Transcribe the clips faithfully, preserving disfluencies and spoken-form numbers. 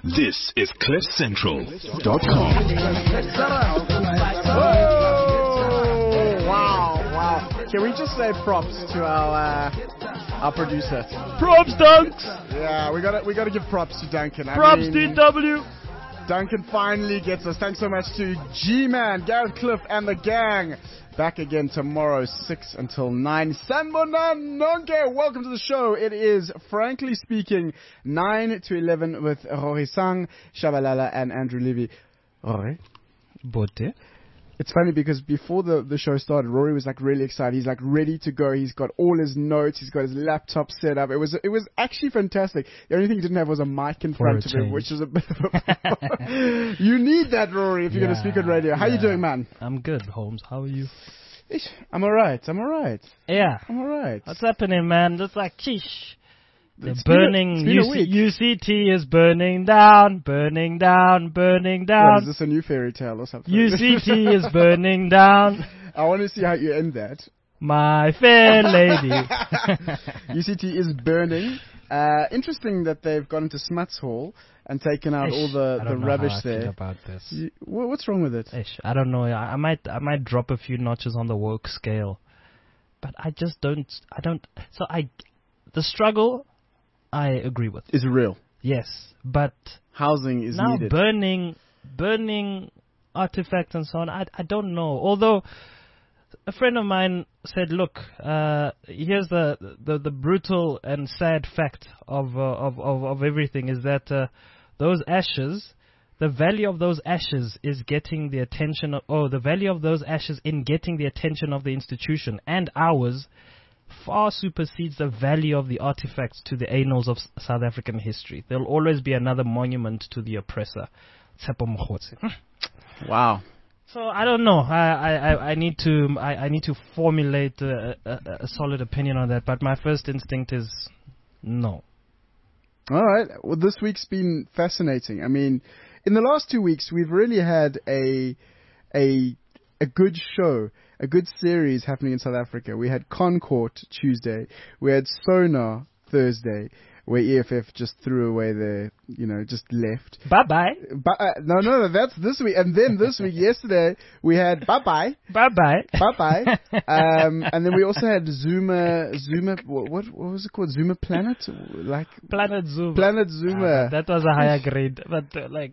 This is cliff central dot com. Oh, wow, wow. Can we just say props to our uh, our producer? Props, Dunks! Yeah, we gotta we gotta give props to Duncan. I Props, mean, D W! Duncan finally gets us. Thanks so much to G-Man, Gareth Cliff, and the gang. Back again tomorrow, six until nine. Sanbonan Nonke, welcome to the show. It is, frankly speaking, nine to eleven with Rory Sang, Shabalala, and Andrew Levy. Rory? Bote? It's funny because before the, the show started, Rory was like really excited. He's like ready to go. He's got all his notes. He's got his laptop set up. It was it was actually fantastic. The only thing he didn't have was a mic in For front a of him, change. which is a bit of a You need that, Rory, if you're Yeah, going to speak on radio. How yeah. you doing, man? I'm good, Holmes. How are you? Ish, I'm alright. I'm alright. Yeah. I'm alright. What's happening, man? Just like, sheesh. They're It's been a- burning. it's been a U C, week. U C T is burning down, burning down, burning What, down. is this a new fairy tale or something? U C T is burning down, I want to see how you end that. my fair lady. U C T is burning. Uh, interesting that they've gone into Smuts Hall and taken out all the, I the don't know rubbish how I feel there. about this. You, wha- what's wrong with it? Ish, I don't know. I, I might, I might drop a few notches on the woke scale, but I just don't. I don't. So I, the struggle, I agree with. Is real. Yes, but Housing is now needed. burning, burning artifacts and so on. I, I don't know. Although a friend of mine said, "Look, uh, here's the, the the brutal and sad fact of uh, of, of of everything is that uh, those ashes." The value of those ashes is getting the attention of, oh, the value of those ashes in getting the attention of the institution and ours far supersedes the value of the artifacts to the annals of S- South African history. There'll always be another monument to the oppressor. Tshepo Mokgotsi. Wow. So I don't know. I, I, I- I need to I, I need to formulate a, a, a solid opinion on that. But my first instinct is no. All right. Well, this week's been fascinating. I mean, in the last two weeks, we've really had a a a good show, a good series happening in South Africa. We had Concourt Tuesday. We had Sonar Thursday, where E F F just threw away their, you know, just left. Bye bye. But uh, no, no, no, that's this week. And then this week, yesterday, we had bye bye. Bye bye. Bye bye. Um, and then we also had Zuma, Zuma, what, what, what was it called? Zuma Planet? Like, Planet Zuma. Planet Ah, Zuma. that was a higher grade, but uh, like.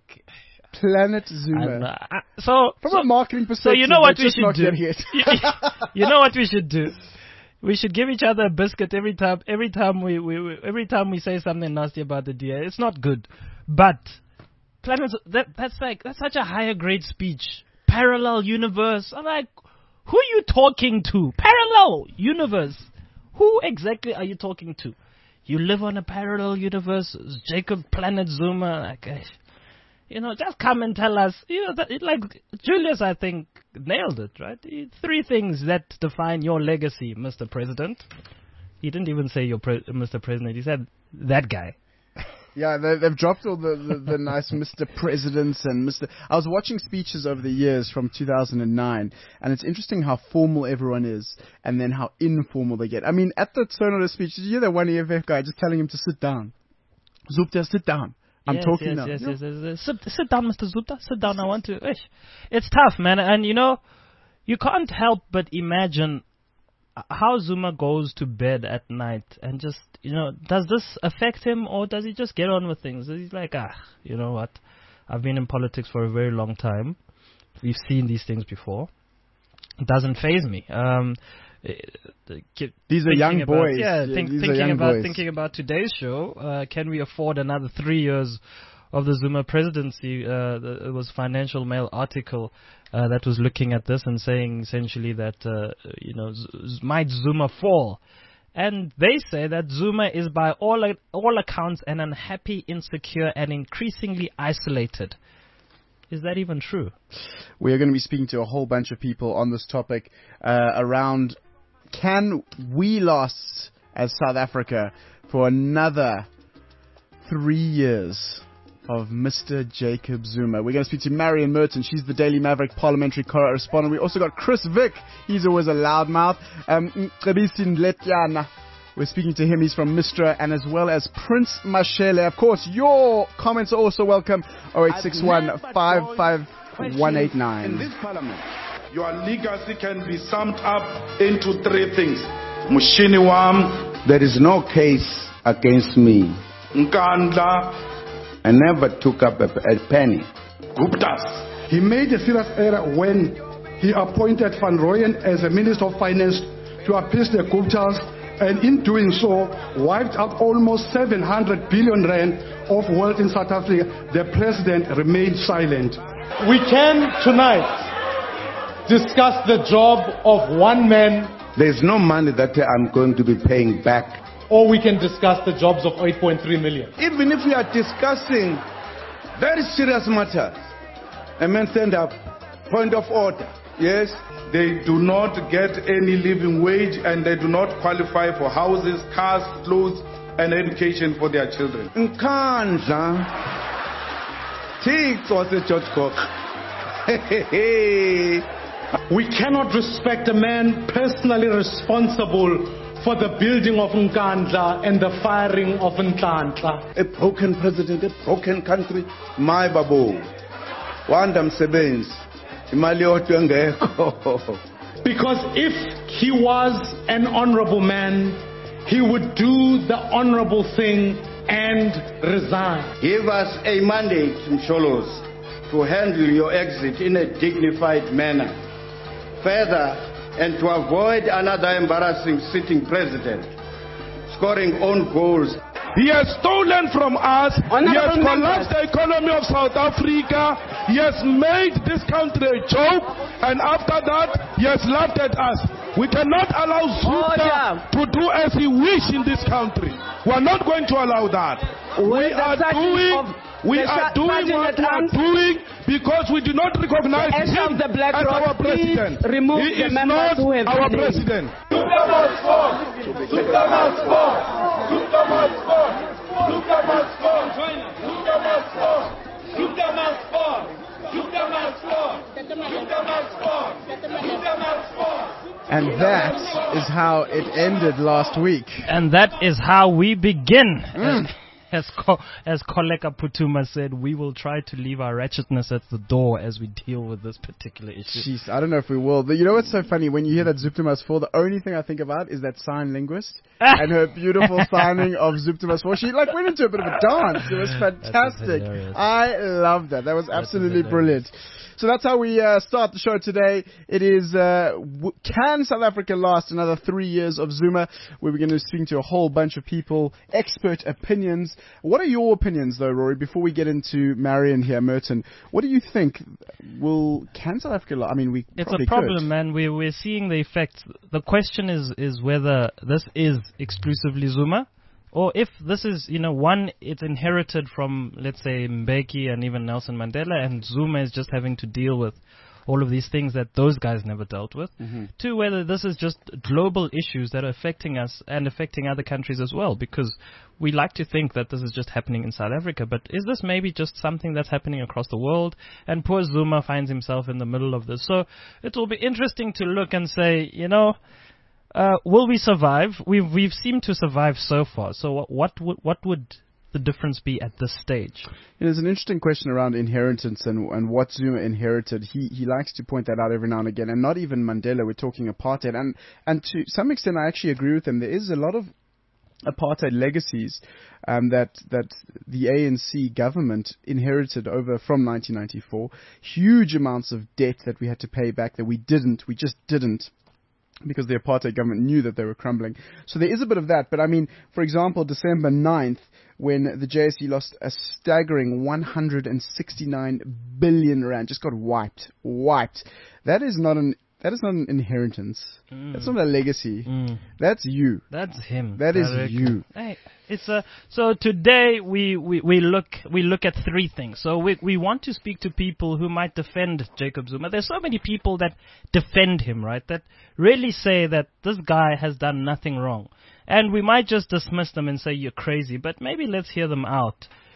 Planet I don't Zuma. know. I- So, From so, a marketing so perspective, you know what they're we just should not do. getting it. you, you know what we should do. We should give each other a biscuit every time. Every time we, we, we every time we say something nasty about the D A. It's not good, but Planet Z- that that's like that's such a higher grade speech. Parallel universe. I'm like, who are you talking to? Parallel universe. Who exactly are you talking to? You live on a parallel universe, Jacob Planet Zuma. Like, eh, you know, just come and tell us. You know, that, it, like Julius, I think nailed it, right? He- Three things that define your legacy, Mister President. He didn't even say your pre- Mister President. He said that guy. Yeah, they, they've dropped all the, the, the nice Mister Presidents and Mister I was watching speeches over the years from two thousand nine, and it's interesting how formal everyone is, and then how informal they get. I mean, at the Sonar speech, did you hear that one E F F guy just telling him to sit down? Zupta, sit down. I'm yes, talking yes, now. Yes, Yeah. yes, yes, yes. Sit, sit down, Mister Zuta. Sit down. I want to. Ish. It's tough, man. And you know, you can't help but imagine how Zuma goes to bed at night and just, you know, does this affect him or does he just get on with things? He's like, ah, you know what? I've been in politics for a very long time. We've seen these things before. It doesn't faze me. Um, eh, keep These are thinking young about- boys. Yeah, Yeah, think, these are thinking young about boys. thinking about today's show. Uh, can we afford another three years of the Zuma presidency? Uh, the, it was Financial Mail article uh, that was looking at this and saying essentially that uh, you know Z- Z- might Zuma fall, and they say that Zuma is by all all accounts an unhappy, insecure, and increasingly isolated. Is that even true? We are going to be speaking to a whole bunch of people on this topic uh, around can we last as South Africa for another three years of Mister Jacob Zuma. We're going to speak to Marion Merton. She's the Daily Maverick parliamentary correspondent. We also got Chris Vick. He's always a loudmouth. Um, Mcebisi Ndletyana. We're speaking to him. He's from Mistra, and as well as Prince Mashele. Of course, your comments are also welcome. oh eight six one, five five one eight nine. In this parliament, your legacy can be summed up into three things. Mushini wam, there is no case against me. Nkandla, I never took up a, a penny. Guptas. He made a serious error when he appointed Van Rooyen as a Minister of Finance to appease the Guptas, and in doing so, wiped out almost seven hundred billion rand of wealth in South Africa. The president remained silent. We can tonight discuss the job of one man. There's no money that I'm going to be paying back. Or we can discuss the jobs of eight point three million. Even if we are discussing very serious matters, a man stand up, point of order. Yes, they do not get any living wage and they do not qualify for houses, cars, clothes, and education for their children. Nkandla, Tixo se George Cook. We cannot respect a man personally responsible for the building of Nkandla and the firing of Nhlanhla. A broken president, a broken country. My babu, wanda msebenzi. Because if he was an honorable man, he would do the honorable thing and resign. Give us a mandate, Msholos, to handle your exit in a dignified manner. Further, and to avoid another embarrassing sitting president scoring own goals. He has stolen from us. He has collapsed the economy of South Africa. He has made this country a joke. And after that, he has laughed at us. We cannot allow Zuma to do as he wishes in this country. We are not going to allow that. We are doing, we are doing what we are doing because we do not recognize him as our president. He is not our president. And that is how it ended last week. And that is how we begin. Mm. As Ko- as Koleka Putuma said, we will try to leave our wretchedness at the door as we deal with this particular issue. Jeez, I don't know if we will. But you know what's so funny? When you hear that Zuptimas four, the only thing I think about is that sign linguist and her beautiful signing of Zuptimas four. She like went into a bit of a dance. It was fantastic. I loved that. That was absolutely brilliant. So that's how we uh, start the show today. It is, uh, w- can South Africa last another three years of Zuma? We're going to be speaking to a whole bunch of people, expert opinions. What are your opinions, though, Rory, before we get into Marion here, Merton? What do you think? Will, can South Africa last? I mean, we It's probably a problem, could. man. We're, we're seeing the effects. The question is, is whether this is exclusively Zuma, or if this is, you know, one, it's inherited from, let's say, Mbeki and even Nelson Mandela, and Zuma is just having to deal with all of these things that those guys never dealt with. Mm-hmm. Two, whether this is just global issues that are affecting us and affecting other countries as well, because we like to think that this is just happening in South Africa, but is this maybe just something that's happening across the world? And poor Zuma finds himself in the middle of this. So it will be interesting to look and say, you know, Uh, will we survive? We've we've seemed to survive so far. So what what would what would the difference be at this stage? There's an interesting question around inheritance and and what Zuma inherited. He he likes to point that out every now and again, and not even Mandela. We're talking apartheid, and and to some extent, I actually agree with him. There is a lot of apartheid legacies um, that that the A N C government inherited over from nineteen ninety-four. Huge amounts of debt that we had to pay back that we didn't. We just didn't. Because the apartheid government knew that they were crumbling. So there is a bit of that. But I mean, for example, December ninth, when the J S E lost a staggering one hundred sixty-nine billion rand, just got wiped, wiped. That is not an That is not an inheritance. Mm. That's not a legacy. Mm. That's you. That's him. That is you. Hey, it's a, so today we, we, we look we look at three things. So we we want to speak to people who might defend Jacob Zuma. There's so many people that defend him, right? That really say that this guy has done nothing wrong. And we might just dismiss them and say you're crazy, but maybe let's hear them out.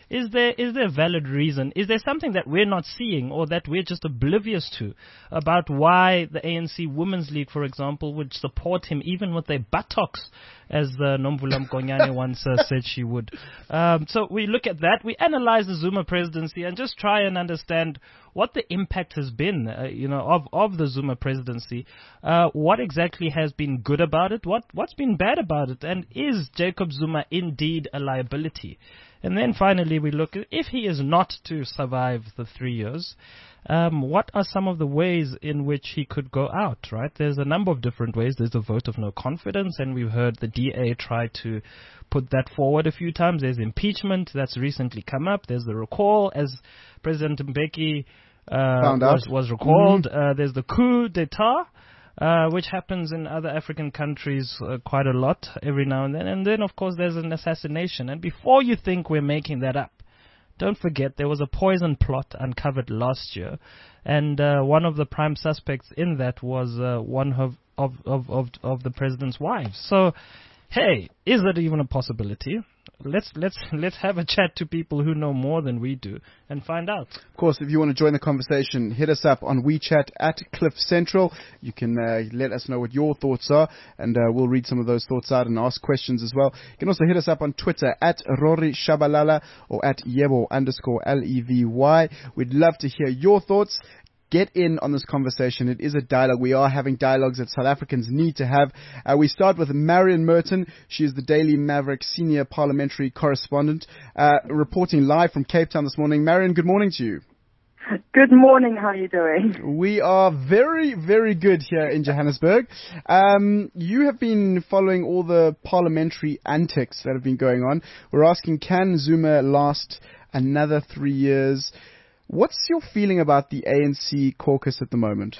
Is there is there a valid reason? Is there something that we're not seeing or that we're just oblivious to about why the A N C Women's League, for example, would support him even with their buttocks, as uh, Nomvula Mkonyane once uh, said she would? Um, so we look at that, we analyze the Zuma presidency and just try and understand what the impact has been, uh, you know, of, of the Zuma presidency. Uh, what exactly has been good about it? What, what's been bad about it? And is Jacob Zuma indeed a liability? And then finally we look at, if he is not to survive the three years, um, what are some of the ways in which he could go out, right? There's a number of different ways. There's a vote of no confidence, and we've heard the D A try to put that forward a few times. There's impeachment that's recently come up. There's the recall, as President Mbeki uh, was, was recalled. Mm-hmm. Uh, there's the coup d'etat, Uh, which happens in other African countries uh, quite a lot every now and then. And then, of course, there's an assassination. And before you think we're making that up, don't forget there was a poison plot uncovered last year. And uh, one of the prime suspects in that was uh, one of, of, of, of, of the president's wives. So, hey, is that even a possibility? Let's let's let's have a chat to people who know more than we do and find out. Of course, if you want to join the conversation, hit us up on WeChat at Cliff Central. You can uh, let us know what your thoughts are, and uh, we'll read some of those thoughts out and ask questions as well. You can also hit us up on Twitter at Rory Shabalala or at Yebo underscore L E V Y. We'd love to hear your thoughts. Get in on this conversation. It is a dialogue. We are having dialogues that South Africans need to have. Uh, we start with Marion Merton. She is the Daily Maverick senior parliamentary correspondent, uh, reporting live from Cape Town this morning. Marion, good morning to you. Good morning. How are you doing? We are very, very good here in Johannesburg. Um, you have been following all the parliamentary antics that have been going on. We're asking, can Zuma last another three years? What's your feeling about the A N C caucus at the moment?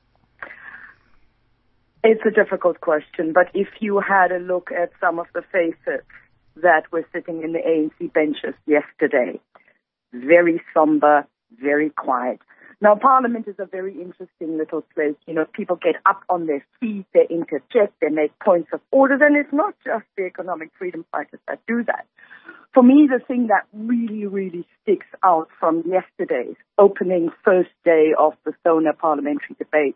It's a difficult question, but if you had a look at some of the faces that were sitting in the A N C benches yesterday, very somber, very quiet. Now, Parliament is a very interesting little place. You know, people get up on their feet, they interject, they make points of order, and it's not just the economic freedom fighters that do that. For me, the thing that really, really sticks out from yesterday's opening first day of the SONA parliamentary debate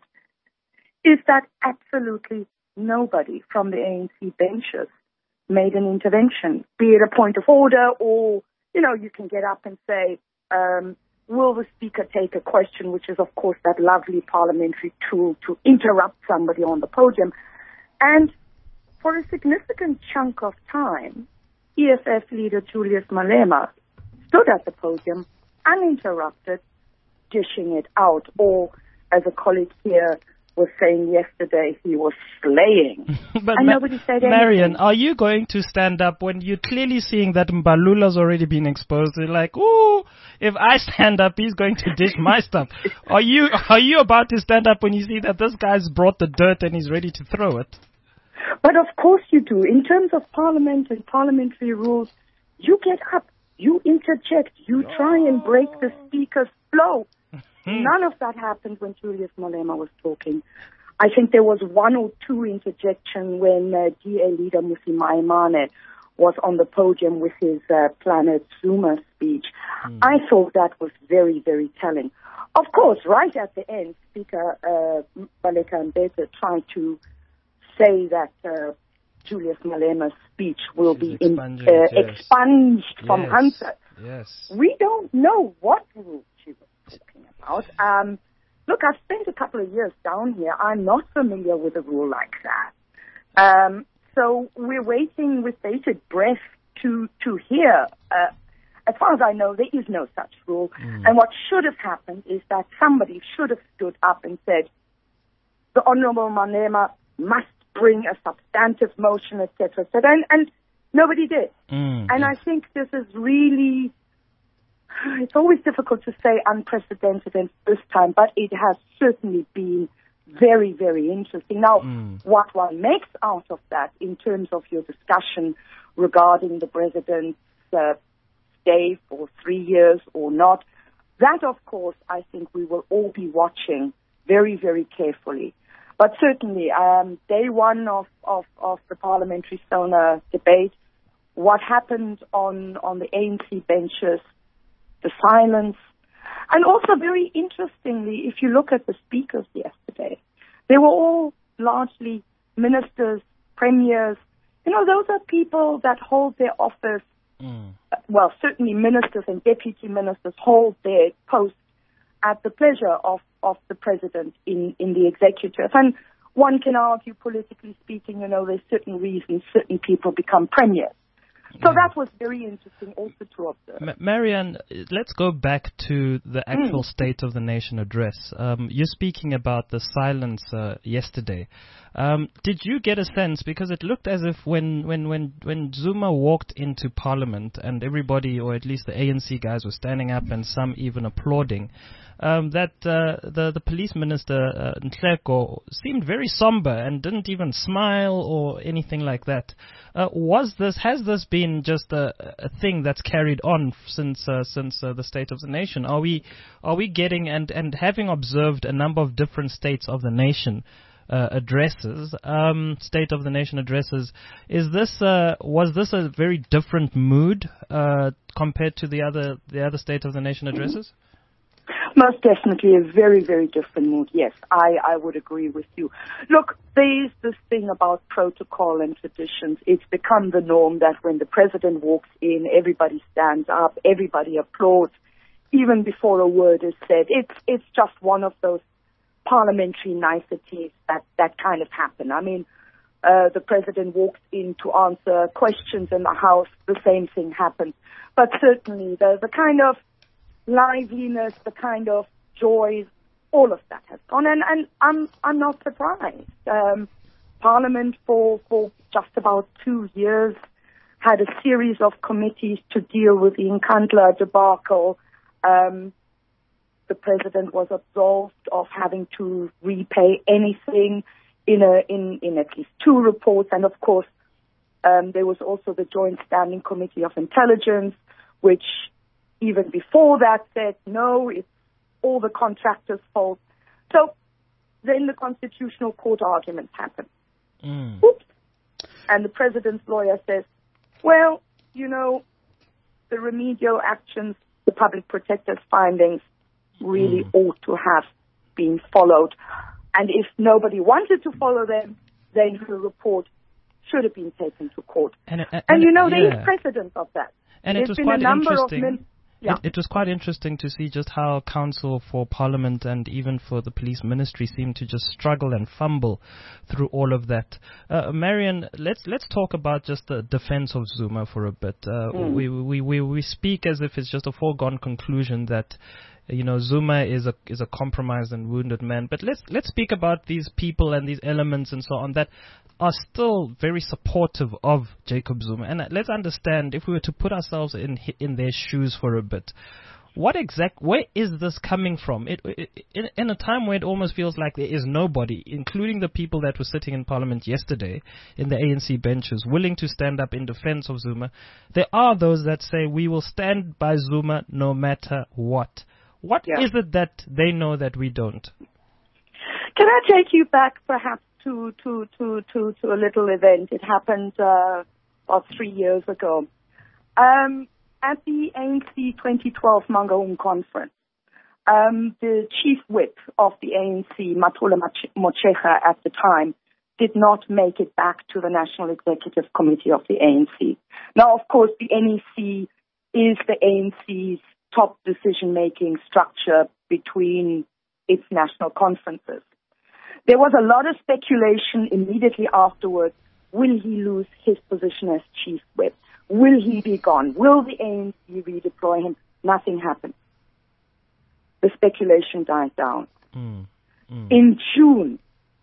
is that absolutely nobody from the A N C benches made an intervention, be it a point of order or, you know, you can get up and say, um, will the speaker take a question, which is, of course, that lovely parliamentary tool to interrupt somebody on the podium. And for a significant chunk of time, E F F leader Julius Malema stood at the podium uninterrupted, dishing it out, or as a colleague here was saying yesterday, he was slaying. But and Ma- nobody said anything. Marion, are you going to stand up when you're clearly seeing that Mbalula's already been exposed? You're like, ooh, if I stand up, he's going to dish my stuff. Are you are you about to stand up when you see that this guy's brought the dirt and he's ready to throw it? But of course you do. In terms of Parliament and parliamentary rules, you get up, you interject, you try and break the speaker's flow. None of that happened when Julius Malema was talking. I think there was one or two interjection when uh, D A leader Mmusi Maimane was on the podium with his uh, Planet Zuma speech. Mm. I thought that was very, very telling. Of course, right at the end, Speaker uh, Baleka Mbete tried to say that uh, Julius Malema's speech will She's be in, expunged, uh, yes. expunged from yes. Hunter. Yes. We don't know what rule she was talking about. Um, look, I've spent a couple of years down here. I'm not familiar with a rule like that. Um, so we're waiting with bated breath to, to hear. Uh, as far as I know, there is no such rule. Mm. And what should have happened is that somebody should have stood up and said, the Honorable Malema must bring a substantive motion, et cetera, et cetera. And, and nobody did. Mm, and yes. I think this is really, it's always difficult to say unprecedented in this time, but it has certainly been very, very interesting. Now, mm. what one makes out of that in terms of your discussion regarding the president's uh, stay for three years or not, that, of course, I think we will all be watching very, very carefully. But certainly, um, day one of, of, of the parliamentary SONA debate, what happened on, on the A N C benches, the silence, and also very interestingly, if you look at the speakers yesterday, they were all largely ministers, premiers. You know, those are people that hold their office, mm. well, certainly ministers and deputy ministers hold their posts at the pleasure of, of the president in, in the executive. And one can argue, politically speaking, you know, there's certain reasons certain people become premiers. So yeah. that was very interesting also to observe. Ma- Marianne, let's go back to the actual mm. State of the Nation address. Um, you're speaking about the silence uh, yesterday. Um, did you get a sense, because it looked as if when, when, when, when Zuma walked into Parliament and everybody, or at least the A N C guys, were standing up and some even applauding, um, that uh, the, the police minister, uh, Nhleko, seemed very somber and didn't even smile or anything like that. Uh, was this, has this been just a, a thing that's carried on since uh, since uh, the State of the Nation? Are we are we getting, and, and having observed a number of different states of the nation uh, addresses, um, State of the Nation addresses, is this uh, was this a very different mood uh, compared to the other the other State of the Nation addresses? Most definitely a very, very different mood. Yes, I, I would agree with you. Look, there's this thing about protocol and traditions. It's become the norm that when the president walks in, everybody stands up, everybody applauds, even before a word is said. It's it's just one of those parliamentary niceties that, that kind of happen. I mean, uh, the president walks in to answer questions in the House, the same thing happens. But certainly the, the kind of liveliness, the kind of joy, all of that has gone, and, and I'm I'm not surprised. Um, Parliament for for just about two years had a series of committees to deal with the Nkandla debacle. Um, the president was absolved of having to repay anything in a in in at least two reports, and of course um, there was also the Joint Standing Committee of Intelligence, which even before that said, no, it's all the contractors' fault. So then the Constitutional Court arguments happen. Mm. Oops. And the president's lawyer says, well, you know, the remedial actions, the public protector's findings really mm. ought to have been followed. And if nobody wanted to follow them, then the report should have been taken to court. And, uh, and, and you know, there yeah. is precedent of that. And There's it was been quite a number interesting. Of min- Yeah. It, it was quite interesting to see just how Council for Parliament and even for the Police Ministry seemed to just struggle and fumble through all of that. Uh, Marianne, let's let's talk about just the defense of Zuma for a bit. Uh, mm. we, we we we speak as if it's just a foregone conclusion that, you know, Zuma is a is a compromised and wounded man. But let's let's speak about these people and these elements and so on that are still very supportive of Jacob Zuma. And let's understand, if we were to put ourselves in in their shoes for a bit, what exact where is this coming from? It, it, in, in a time where it almost feels like there is nobody, including the people that were sitting in Parliament yesterday in the A N C benches, willing to stand up in defense of Zuma, there are those that say we will stand by Zuma no matter what. What yeah. is it that they know that we don't? Can I take you back perhaps to to to to, to a little event? It happened uh, about three years ago. Um, at the A N C twenty twelve Mangaung conference, um, the chief whip of the A N C, Matula Motshekga, at the time, did not make it back to the National Executive Committee of the A N C. Now, of course, the N E C is the A N C's top decision-making structure between its national conferences. There was a lot of speculation immediately afterwards. Will he lose his position as chief whip? Will he be gone? Will the A N C redeploy him? Nothing happened. The speculation died down. Mm, mm. In June,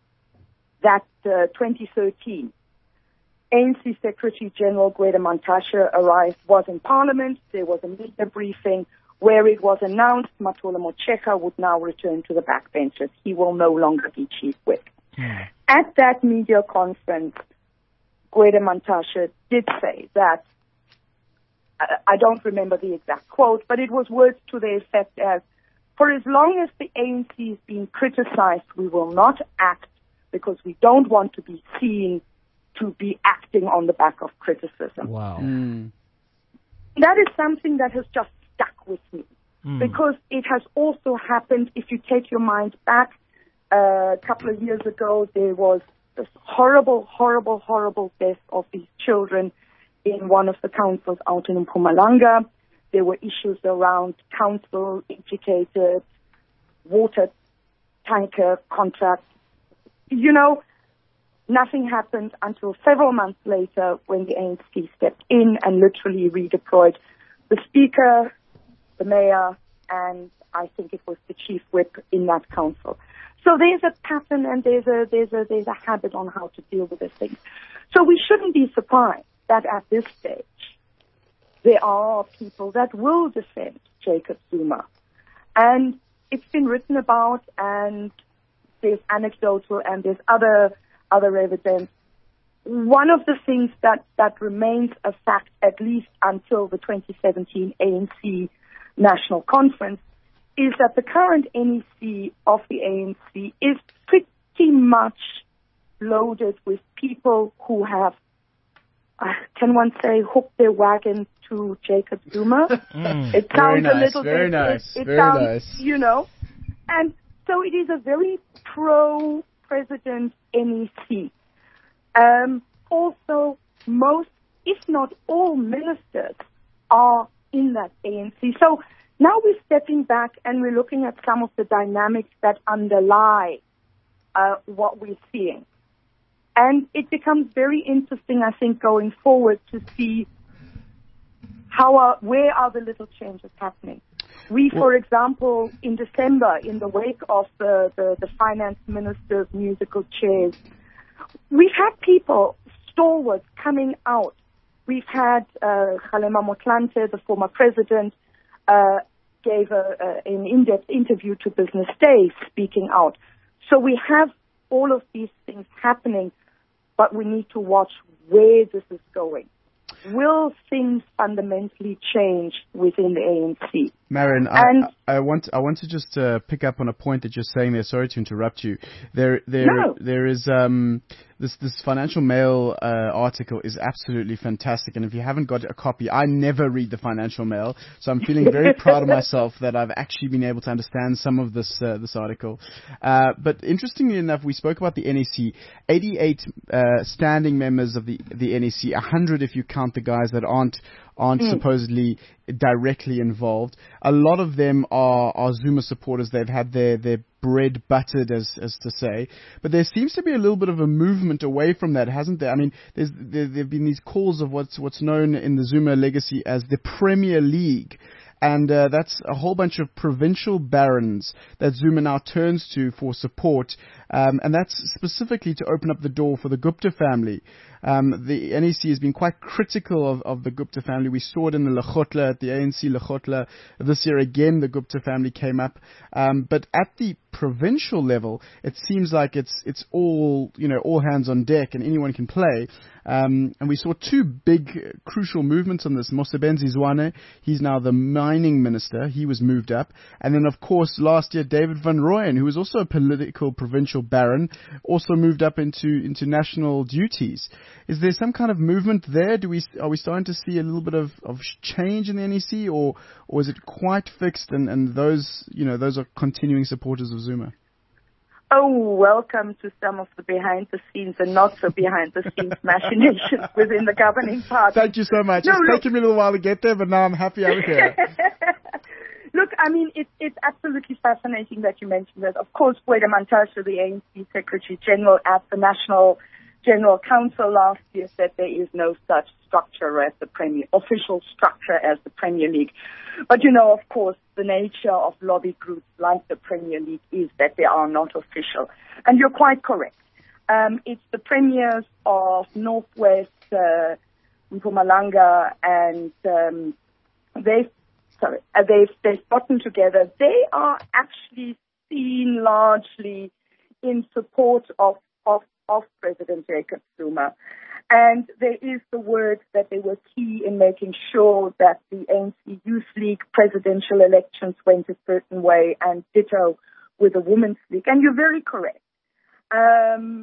that uh, twenty thirteen, A N C Secretary General Gwede Mantashe arrived, was in Parliament. There was a media briefing where it was announced Matula Motshekga would now return to the backbenches. He will no longer be chief whip. Mm. At that media conference, Gwede Mantashe did say that, uh, I don't remember the exact quote, but it was words to the effect as, for as long as the A N C is being criticized, we will not act because we don't want to be seen to be acting on the back of criticism. Wow. Mm. That is something that has just stuck with me Mm. because it has also happened, if you take your mind back, uh, a couple of years ago, there was this horrible, horrible, horrible death of these children in one of the councils out in Mpumalanga. There were issues around council implicated, water tanker contract. You know, nothing happened until several months later when the A N C stepped in and literally redeployed the speaker, the mayor, and I think it was the chief whip in that council. So there's a pattern and there's a there's a there's a habit on how to deal with these things. So we shouldn't be surprised that at this stage there are people that will defend Jacob Zuma. And it's been written about, and there's anecdotal and there's other other evidence. One of the things that, that remains a fact, at least until the twenty seventeen A N C National Conference, is that the current N E C of the A N C is pretty much loaded with people who have, uh, can one say, hooked their wagon to Jacob Zuma. Mm. It Very sounds nice, a little very bit, nice, it, it very sounds, nice. you know, and so it is a very pro-president N E C. Um, also, most, if not all, ministers are in that A N C. So now we're stepping back and we're looking at some of the dynamics that underlie uh, what we're seeing. And it becomes very interesting, I think, going forward to see how are, where are the little changes happening. We, for example, in December, in the wake of the, the, the finance minister's musical chairs, we've had people, stalwarts, coming out. We've had uh, Kgalema Motlanthe, the former president, uh, gave a, a, an in-depth interview to Business Day, speaking out. So we have all of these things happening, but we need to watch where this is going. Will things fundamentally change within the A N C? Marion, And- I, I want I want to just uh, pick up on a point that you're saying there. Sorry to interrupt you. There there No. there is um this this Financial Mail uh, article is absolutely fantastic, and if you haven't got a copy, I never read the Financial Mail, so I'm feeling very proud of myself that I've actually been able to understand some of this uh, this article. Uh, but interestingly enough, we spoke about the N E C. eighty-eight uh, standing members of the the N E C, one hundred if you count the guys that aren't aren't mm. supposedly directly involved. A lot of them are, are Zuma supporters. They've had their, their bread buttered, as as to say. But there seems to be a little bit of a movement away from that, hasn't there? I mean, there's there have been these calls of what's what's known in the Zuma legacy as the Premier League. And uh, that's a whole bunch of provincial barons that Zuma now turns to for support. Um, and that's specifically to open up the door for the Gupta family. Um, the N E C has been quite critical of, of the Gupta family. We saw it in the Lekgotla, at the A N C Lekgotla. This year again, the Gupta family came up. Um, but at the provincial level, it seems like it's it's all, you know, all hands on deck and anyone can play. Um, and we saw two big uh, crucial movements on this. Mosebenzi Zwane, he's now the mining minister. He was moved up. And then, of course, last year, David Van Rooyen, who was also a political provincial baron, also moved up into, into national duties. Is there some kind of movement there? Do we Are we starting to see a little bit of, of change in the N E C, or, or is it quite fixed and, and those, you know, those are continuing supporters of Zuma? Oh, welcome to some of the behind-the-scenes and not-so-behind-the-scenes machinations within the governing party. Thank you so much. No, it's look, taken me a little while to get there, but now I'm happy I'm here. Look, I mean, it, it's absolutely fascinating that you mentioned that. Of course, Gwede Mantashe, the A N C Secretary General at the National General Council last year, said there is no such structure as the Premier, official structure as the Premier League. But, you know, of course, the nature of lobby groups like the Premier League is that they are not official. And you're quite correct. Um, it's the premiers of Northwest, uh, Mpumalanga, and um, they've, sorry, uh, they've, they've gotten together. They are actually seen largely in support of, of, of President Jacob Zuma. And there is the word that they were key in making sure that the A N C Youth League presidential elections went a certain way, and ditto with the Women's League. And you're very correct. Um,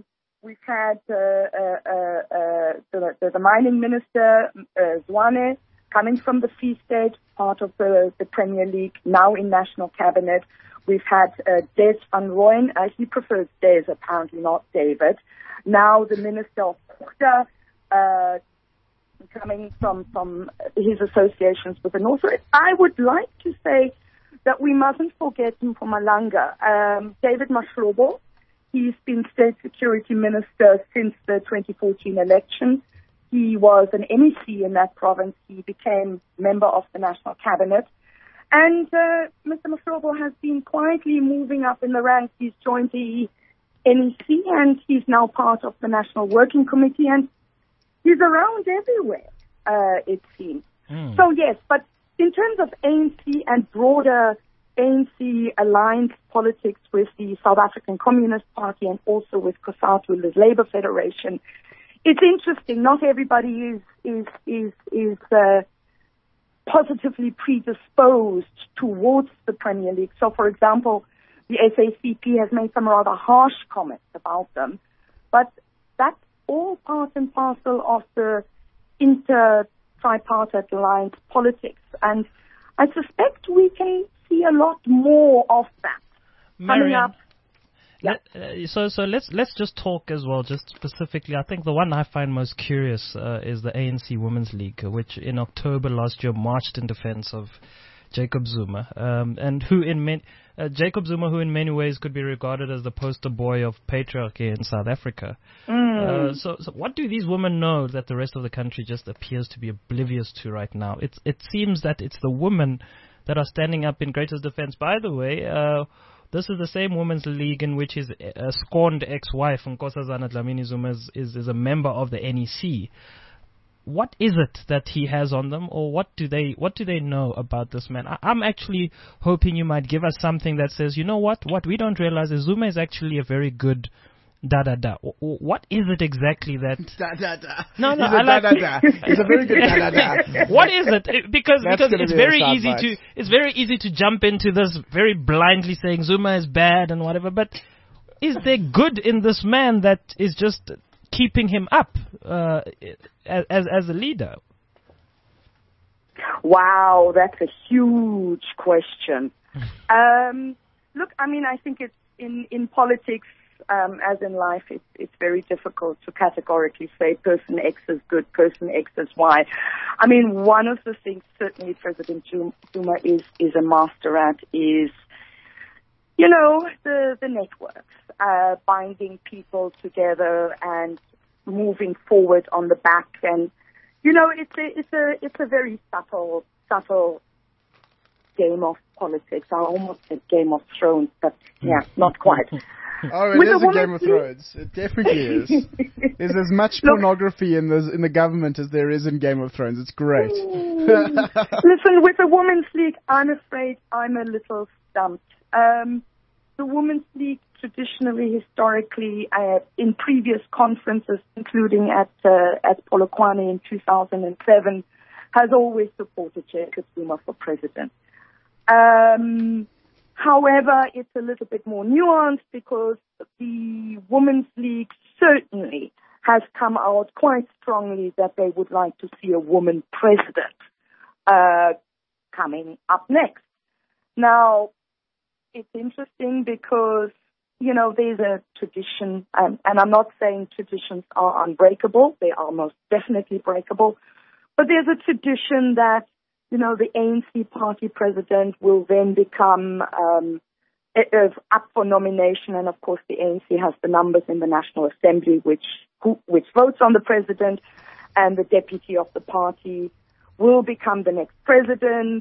we've had uh, uh, uh, uh, the, the, the mining minister, uh, Zwane, coming from the Free State, part of the, the Premier League, now in National Cabinet. We've had uh, Des van Rooyen, uh, he prefers Des, apparently not David. Now the Minister of Kuta, uh, coming from, from his associations with the North. So I would like to say that we mustn't forget Mpumalanga. Um, David Mahlobo, he's been State Security Minister since the twenty fourteen election. He was an M E C in that province. He became member of the National Cabinet. And uh, Mister Mahlobo has been quietly moving up in the ranks. He's joined the N E C and he's now part of the National Working Committee and he's around everywhere, uh, it seems. Mm. So yes, but in terms of A N C and broader A N C alliance politics with the South African Communist Party and also with COSATU, the Labour Federation, it's interesting. Not everybody is is is is uh, positively predisposed towards the Premier League. So, for example, the S A C P has made some rather harsh comments about them, but that's all part and parcel of the inter-tripartite alliance politics. And I suspect we can see a lot more of that coming Marian, up. Let, uh, so so let's let's just talk as well, just specifically. I think the one I find most curious uh, is the A N C Women's League, which in October last year marched in defense of Jacob Zuma, um, and who in many, uh, Jacob Zuma, who in many ways could be regarded as the poster boy of patriarchy in South Africa. Mm. Uh, so, so what do these women know that the rest of the country just appears to be oblivious to right now? It's, it seems that it's the women that are standing up in greatest defense. By the way, uh, this is the same women's league in which his uh, scorned ex-wife, Nkosazana Dlamini Zuma, is, is, is a member of the N E C. What is it that he has on them, or what do they what do they know about this man? I, I'm actually hoping you might give us something that says, you know what, what we don't realize is Zuma is actually a very good da-da-da. What is it exactly that... Da-da-da. No, no, He's I a like... da-da-da. He's a very good da-da-da. What is it? it because That's because it's be very a easy soundbite. to it's very easy to jump into this very blindly saying Zuma is bad and whatever, but is there good in this man that is just keeping him up uh, as as a leader? Wow, that's a huge question. um, look, I mean, I think it's in, in politics, um, as in life, it's, it's very difficult to categorically say person X is good, person X is Y. I mean, one of the things certainly President Zuma is, is a master at is, you know, the, the networks, uh, binding people together and moving forward on the back. And, you know, it's a, it's a, it's a very subtle, subtle game of politics. I almost said Game of Thrones, but yeah, not quite. Oh, it With is a a Game of woman- Thrones. It definitely is. There's as much pornography in the in the government as there is in Game of Thrones. It's great. Listen, with the Women's League, I'm afraid I'm a little stumped. Um, the Women's League traditionally, historically, uh, in previous conferences, including at uh, at Polokwane in two thousand seven, has always supported Jacob Zuma for president. Um, however, it's a little bit more nuanced because the Women's League certainly has come out quite strongly that they would like to see a woman president uh, coming up next. Now, it's interesting because, you know, there's a tradition, um, and I'm not saying traditions are unbreakable. They are most definitely breakable. But there's a tradition that, you know, the A N C party president will then become um, uh, up for nomination. And, of course, the A N C has the numbers in the National Assembly, which who, which votes on the president, and the deputy of the party will become the next president.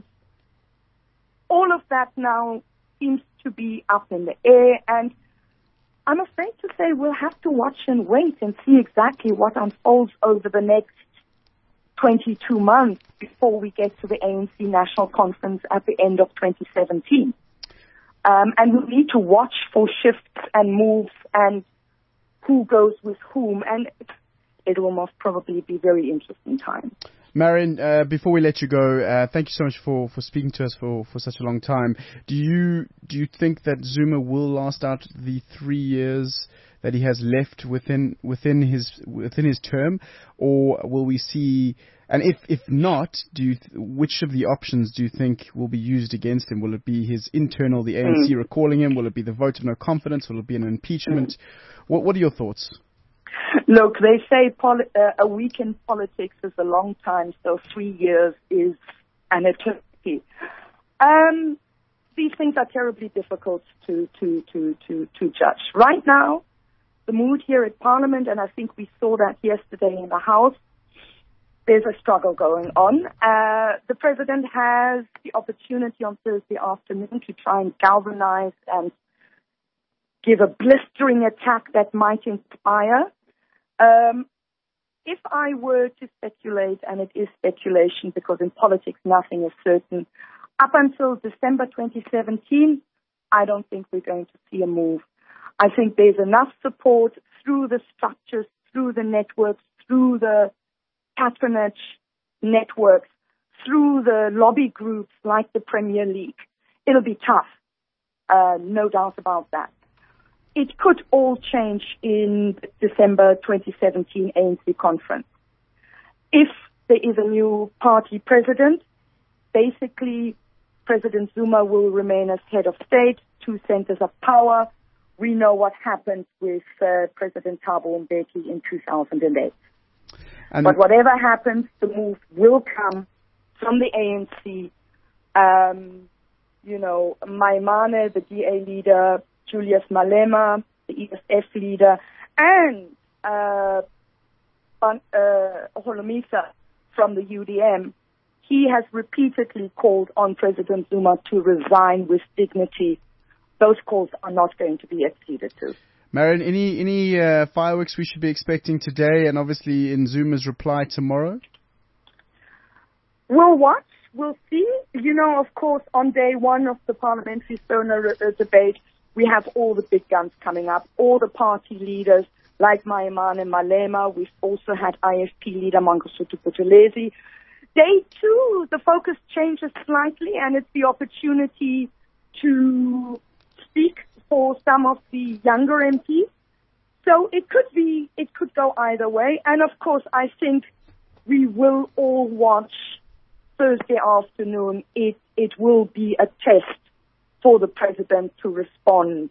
All of that now seems to be up in the air, and I'm afraid to say we'll have to watch and wait and see exactly what unfolds over the next twenty-two months before we get to the A N C National Conference at the end of twenty seventeen. Um, and we need to watch for shifts and moves and who goes with whom, and it will most probably be very interesting time. Marian, uh, before we let you go, uh, thank you so much for, for speaking to us for, for such a long time. Do you do you think that Zuma will last out the three years that he has left within within his within his term, or will we see? And if if not, do you th- which of the options do you think will be used against him? Will it be his internal, the A N C mm. recalling him? Will it be the vote of no confidence? Will it be an impeachment? Mm. What What are your thoughts? Look, they say poli- uh, a week in politics is a long time, so three years is an eternity. Um, these things are terribly difficult to, to, to, to, to judge. Right now, the mood here at Parliament, and I think we saw that yesterday in the House, there's a struggle going on. Uh, the President has the opportunity on Thursday afternoon to try and galvanize and give a blistering attack that might inspire. Um, if I were to speculate, and it is speculation because in politics nothing is certain, up until December twenty seventeen, I don't think we're going to see a move. I think there's enough support through the structures, through the networks, through the patronage networks, through the lobby groups like the Premier League. It'll be tough, uh, no doubt about that. It could all change in December twenty seventeen A N C conference. If there is a new party president, basically President Zuma will remain as head of state, two centers of power. We know what happened with uh, President Thabo Mbeki in two thousand eight. And but whatever happens, the move will come from the A N C. Um, you know, Maimane, the D A leader, Julius Malema, the E S F leader, and uh, uh, Holomisa from the U D M. He has repeatedly called on President Zuma to resign with dignity. Those calls are not going to be acceded to. Marion, any any uh, fireworks we should be expecting today, and obviously in Zuma's reply tomorrow? We'll watch. We'll see. You know, of course, on day one of the parliamentary SONA uh, debate, we have all the big guns coming up, all the party leaders like Maimane Malema. We've also had I F P leader Mangosuthu Buthelezi. Day two, the focus changes slightly, and it's the opportunity to speak for some of the younger M Ps. So it could be, it could go either way. And of course, I think we will all watch Thursday afternoon. It, it will be a test for the president to respond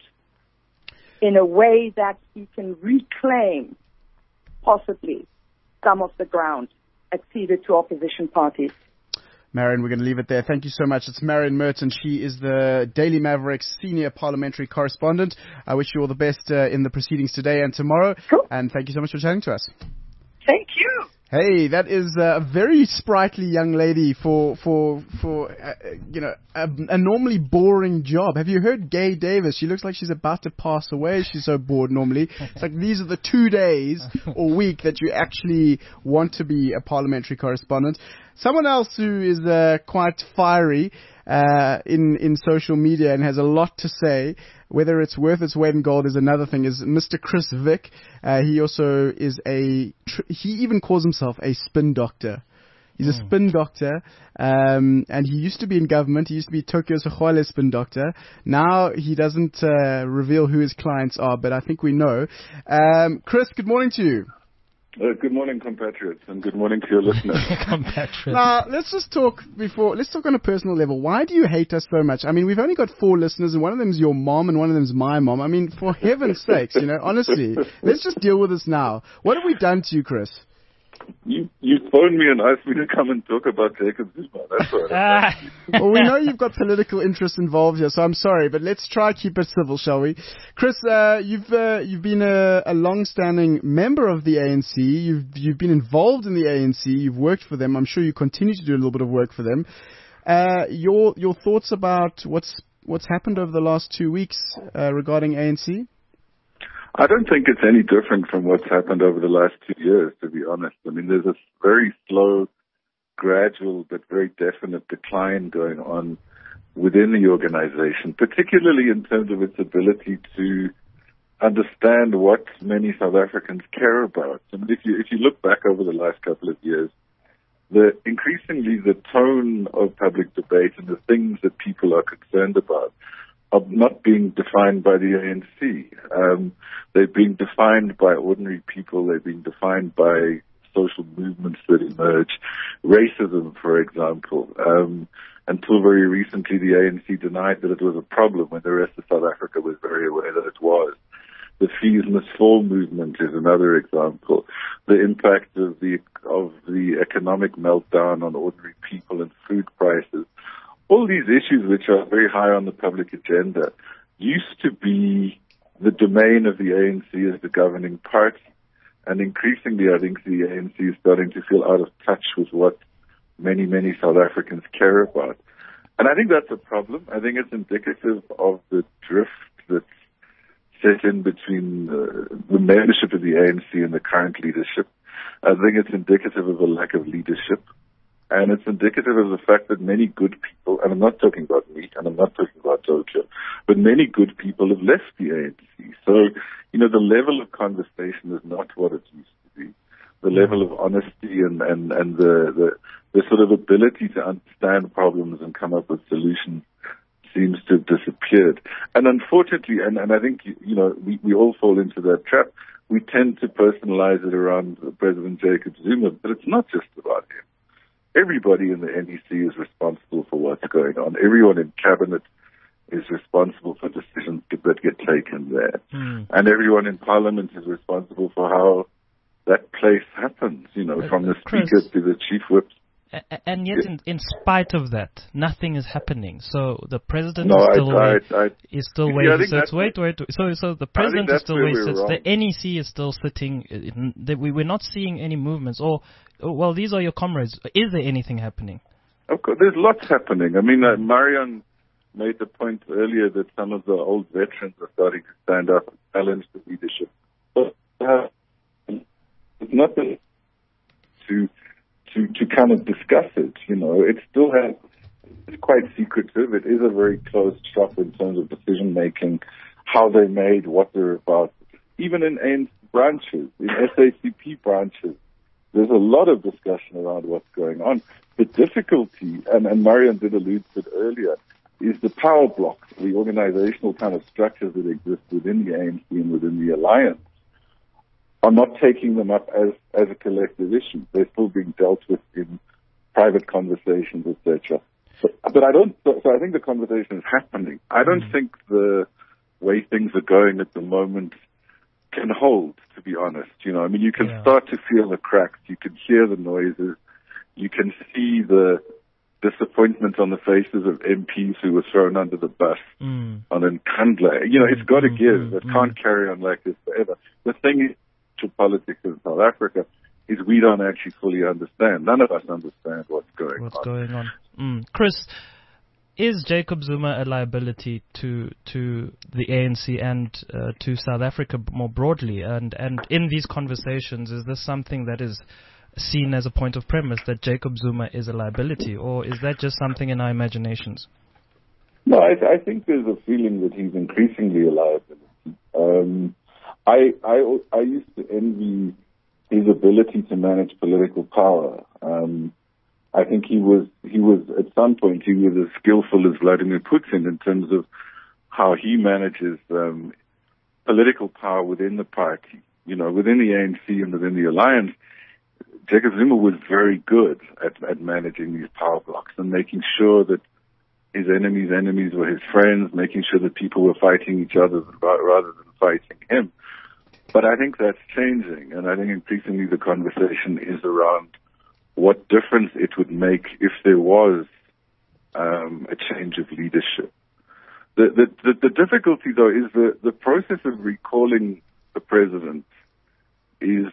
in a way that he can reclaim possibly some of the ground acceded to opposition parties. Marion, we're going to leave it there. Thank you so much. It's Marion Merton. She is the Daily Mavericks senior parliamentary correspondent. I wish you all the best uh, in the proceedings today and tomorrow. Cool. And thank you so much for chatting to us. Thank you. Hey, that is uh, a very sprightly young lady for for for uh, you know a, a normally boring job. Have you heard Gay Davis? She looks like she's about to pass away. She's so bored normally. It's like these are the two days or week that you actually want to be a parliamentary correspondent. Someone else who is uh, quite fiery uh, in in social media and has a lot to say, whether it's worth its weight in gold is another thing, is Mister Chris Vick. Uh, he also is a, tr- he even calls himself a spin doctor. He's a mm. spin doctor, um, and he used to be in government. He used to be Tokyo Sexwale's spin doctor. Now he doesn't uh, reveal who his clients are, but I think we know. Um, Chris, good morning to you. Uh, good morning, compatriots, and good morning to your listeners. compatriots. Now, let's just talk before, let's talk on a personal level. Why do you hate us so much? I mean, we've only got four listeners, and one of them is your mom, and one of them is my mom. I mean, for heaven's sakes, you know, honestly, let's just deal with this now. What have we done to you, Chris? You you phoned me and asked me to come and talk about Jacob Zuma. That's right. Well, we know you've got political interests involved here, so I'm sorry, but let's try keep it civil, shall we? Chris, uh, you've uh, you've been a, a long-standing member of the A N C. You've you've been involved in the A N C. You've worked for them. I'm sure you continue to do a little bit of work for them. Uh, your your thoughts about what's what's happened over the last two weeks uh, regarding A N C? I don't think it's any different from what's happened over the last two years, to be honest. I mean, there's a very slow, gradual, but very definite decline going on within the organization, particularly in terms of its ability to understand what many South Africans care about. I mean, if you, if you look back over the last couple of years, the increasingly the tone of public debate and the things that people are concerned about are not being defined by the A N C. Um, they're being defined by ordinary people. They're being defined by social movements that emerge. Racism, for example. Um, until very recently, the A N C denied that it was a problem when the rest of South Africa was very aware that it was. The Fees Must Fall movement is another example. The impact of the of the economic meltdown on ordinary people and food prices. All these issues, which are very high on the public agenda, used to be the domain of the A N C as the governing party. And increasingly, I think the A N C is starting to feel out of touch with what many, many South Africans care about. And I think that's a problem. I think it's indicative of the drift that's set in between uh, the membership of the A N C and the current leadership. I think it's indicative of a lack of leadership. And it's indicative of the fact that many good people, and I'm not talking about me, and I'm not talking about Doja, but many good people have left the A N C. So, you know, the level of conversation is not what it used to be. The level of honesty and, and, and the, the, the sort of ability to understand problems and come up with solutions seems to have disappeared. And unfortunately, and, and I think, you know, we, we all fall into that trap, we tend to personalize it around President Jacob Zuma, but it's not just about him. Everybody in the N E C is responsible for what's going on. Everyone in cabinet is responsible for decisions that get taken there. Mm. And everyone in parliament is responsible for how that place happens, you know, uh, from the Chris, speaker to the chief whip. And yet, in, in spite of that, nothing is happening. So the president no, is still I, wait, I, I, is still where he sits. Wait, wait, wait. So, so the president is still where he sits. The N E C is still sitting. In, the, we, we're not seeing any movements. Or, oh, well, these are your comrades. Is there anything happening? Of course, there's lots happening. I mean, uh, Marion made the point earlier that some of the old veterans are starting to stand up and challenge the leadership. But uh, it's not that to. To, to kind of discuss it, you know, it still has, it's quite secretive. It is a very closed shop in terms of decision making, how they're made, what they're about. Even in A N C branches, in S A C P branches, there's a lot of discussion around what's going on. The difficulty, and, and Marion did allude to it earlier, is the power block, the organizational kind of structures that exist within the A N C and within the alliance, are not taking them up as, as a collective issue. They're still being dealt with in private conversations, et cetera. But, but I don't, so, so I think the conversation is happening. I don't mm. think the way things are going at the moment can hold, to be honest. You know, I mean, you can yeah. start to feel the cracks. You can hear the noises. You can see the disappointment on the faces of M Ps who were thrown under the bus mm. on Nkandla. You know, it's got to mm, give. Mm, it mm. can't carry on like this forever. The thing is, politics in South Africa is we don't actually fully understand. None of us understand what's going what's on. What's going on? Mm. Chris, is Jacob Zuma a liability to to the A N C and uh, to South Africa more broadly? And and in these conversations, is this something that is seen as a point of premise that Jacob Zuma is a liability, or is that just something in our imaginations? No, I, I think there's a feeling that he's increasingly a liability. Um, I, I, I used to envy his ability to manage political power. Um, I think he was, he was, at some point, he was as skillful as Vladimir Putin in terms of how he manages um, political power within the party. You know, within the A N C and within the alliance, Jacob Zuma was very good at, at managing these power blocks and making sure that his enemies' enemies were his friends, making sure that people were fighting each other rather than fighting him. But I think that's changing, and I think increasingly the conversation is around what difference it would make if there was um, a change of leadership. The, the, the, the difficulty, though, is the, the process of recalling the president is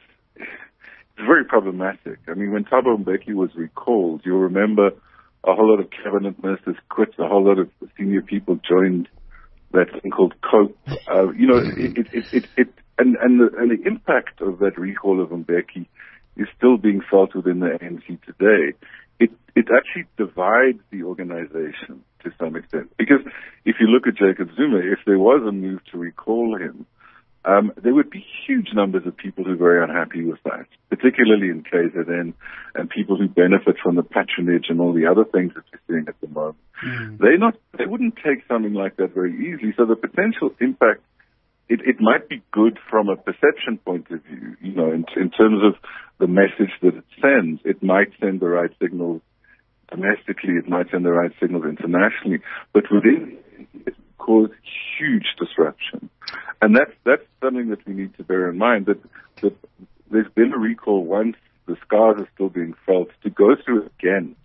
very problematic. I mean, when Thabo Mbeki was recalled, you'll remember a whole lot of cabinet ministers quit, a whole lot of senior people joined that thing called COPE. Uh, you know, it, it, it, it, it and, and, the, and the impact of that recall of Mbeki is still being felt within the A N C today. It, it actually divides the organization to some extent. Because if you look at Jacob Zuma, if there was a move to recall him, um, there would be huge numbers of people who are very unhappy with that, particularly in K Z N and people who benefit from the patronage and all the other things that we're seeing at the moment. Mm. They not, they wouldn't take something like that very easily. So the potential impact, it, it might be good from a perception point of view, you know, in, in terms of the message that it sends. It might send the right signals domestically, it might send the right signals internationally, but within it cause huge disruption. And that's, that's something that we need to bear in mind, that, that there's been a recall once, the scars are still being felt. To go through it again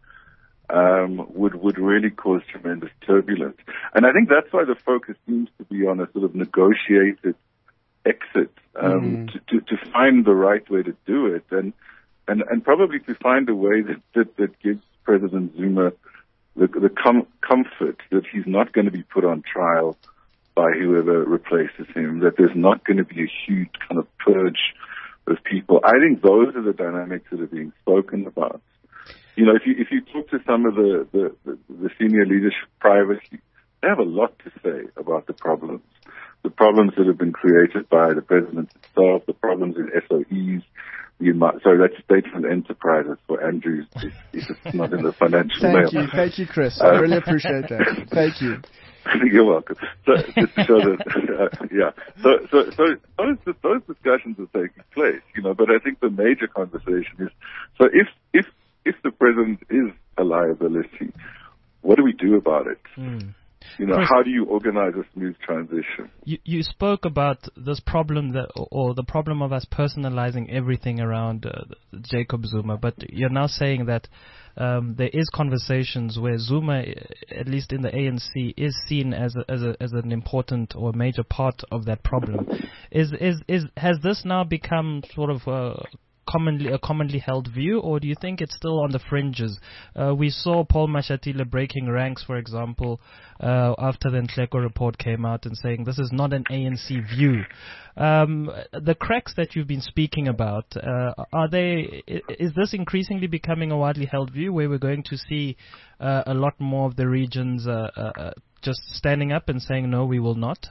um, would, would really cause tremendous turbulence. And I think that's why the focus seems to be on a sort of negotiated exit, um, mm. to, to, to find the right way to do it, and, and, and probably to find a way that, that, that gives President Zuma the, the com- comfort that he's not going to be put on trial by whoever replaces him, that there's not going to be a huge kind of purge of people. I think those are the dynamics that are being spoken about. You know, if you if you talk to some of the, the, the, the senior leadership privately, they have a lot to say about the problems. The problems that have been created by the president himself, the problems in S O Es, the, sorry, that's state-owned enterprises for Andrews. It's not in the financial Thank mail. you, thank you, Chris. I really appreciate that. Thank you. You're welcome. So, just to show that, uh, yeah. So, so, so those, those discussions are taking place, you know. But I think the major conversation is: so if if if the president is a liability, what do we do about it? Mm. You know, Chris, how do you organize a smooth transition? You, you spoke about this problem that, or, or the problem of us personalizing everything around uh, Jacob Zuma, but you're now saying that um, there is conversations where Zuma, at least in the A N C, is seen as a, as a, as an important or major part of that problem. Is is is has this now become sort of uh, commonly a commonly held view, or do you think it's still on the fringes? Uh, we saw Paul Mashatile breaking ranks, for example, uh, after the Nhleko report came out and saying this is not an A N C view. Um, the cracks that you've been speaking about, uh, are they? Is this increasingly becoming a widely held view, where we're going to see uh, a lot more of the regions uh, uh, just standing up and saying no, we will not?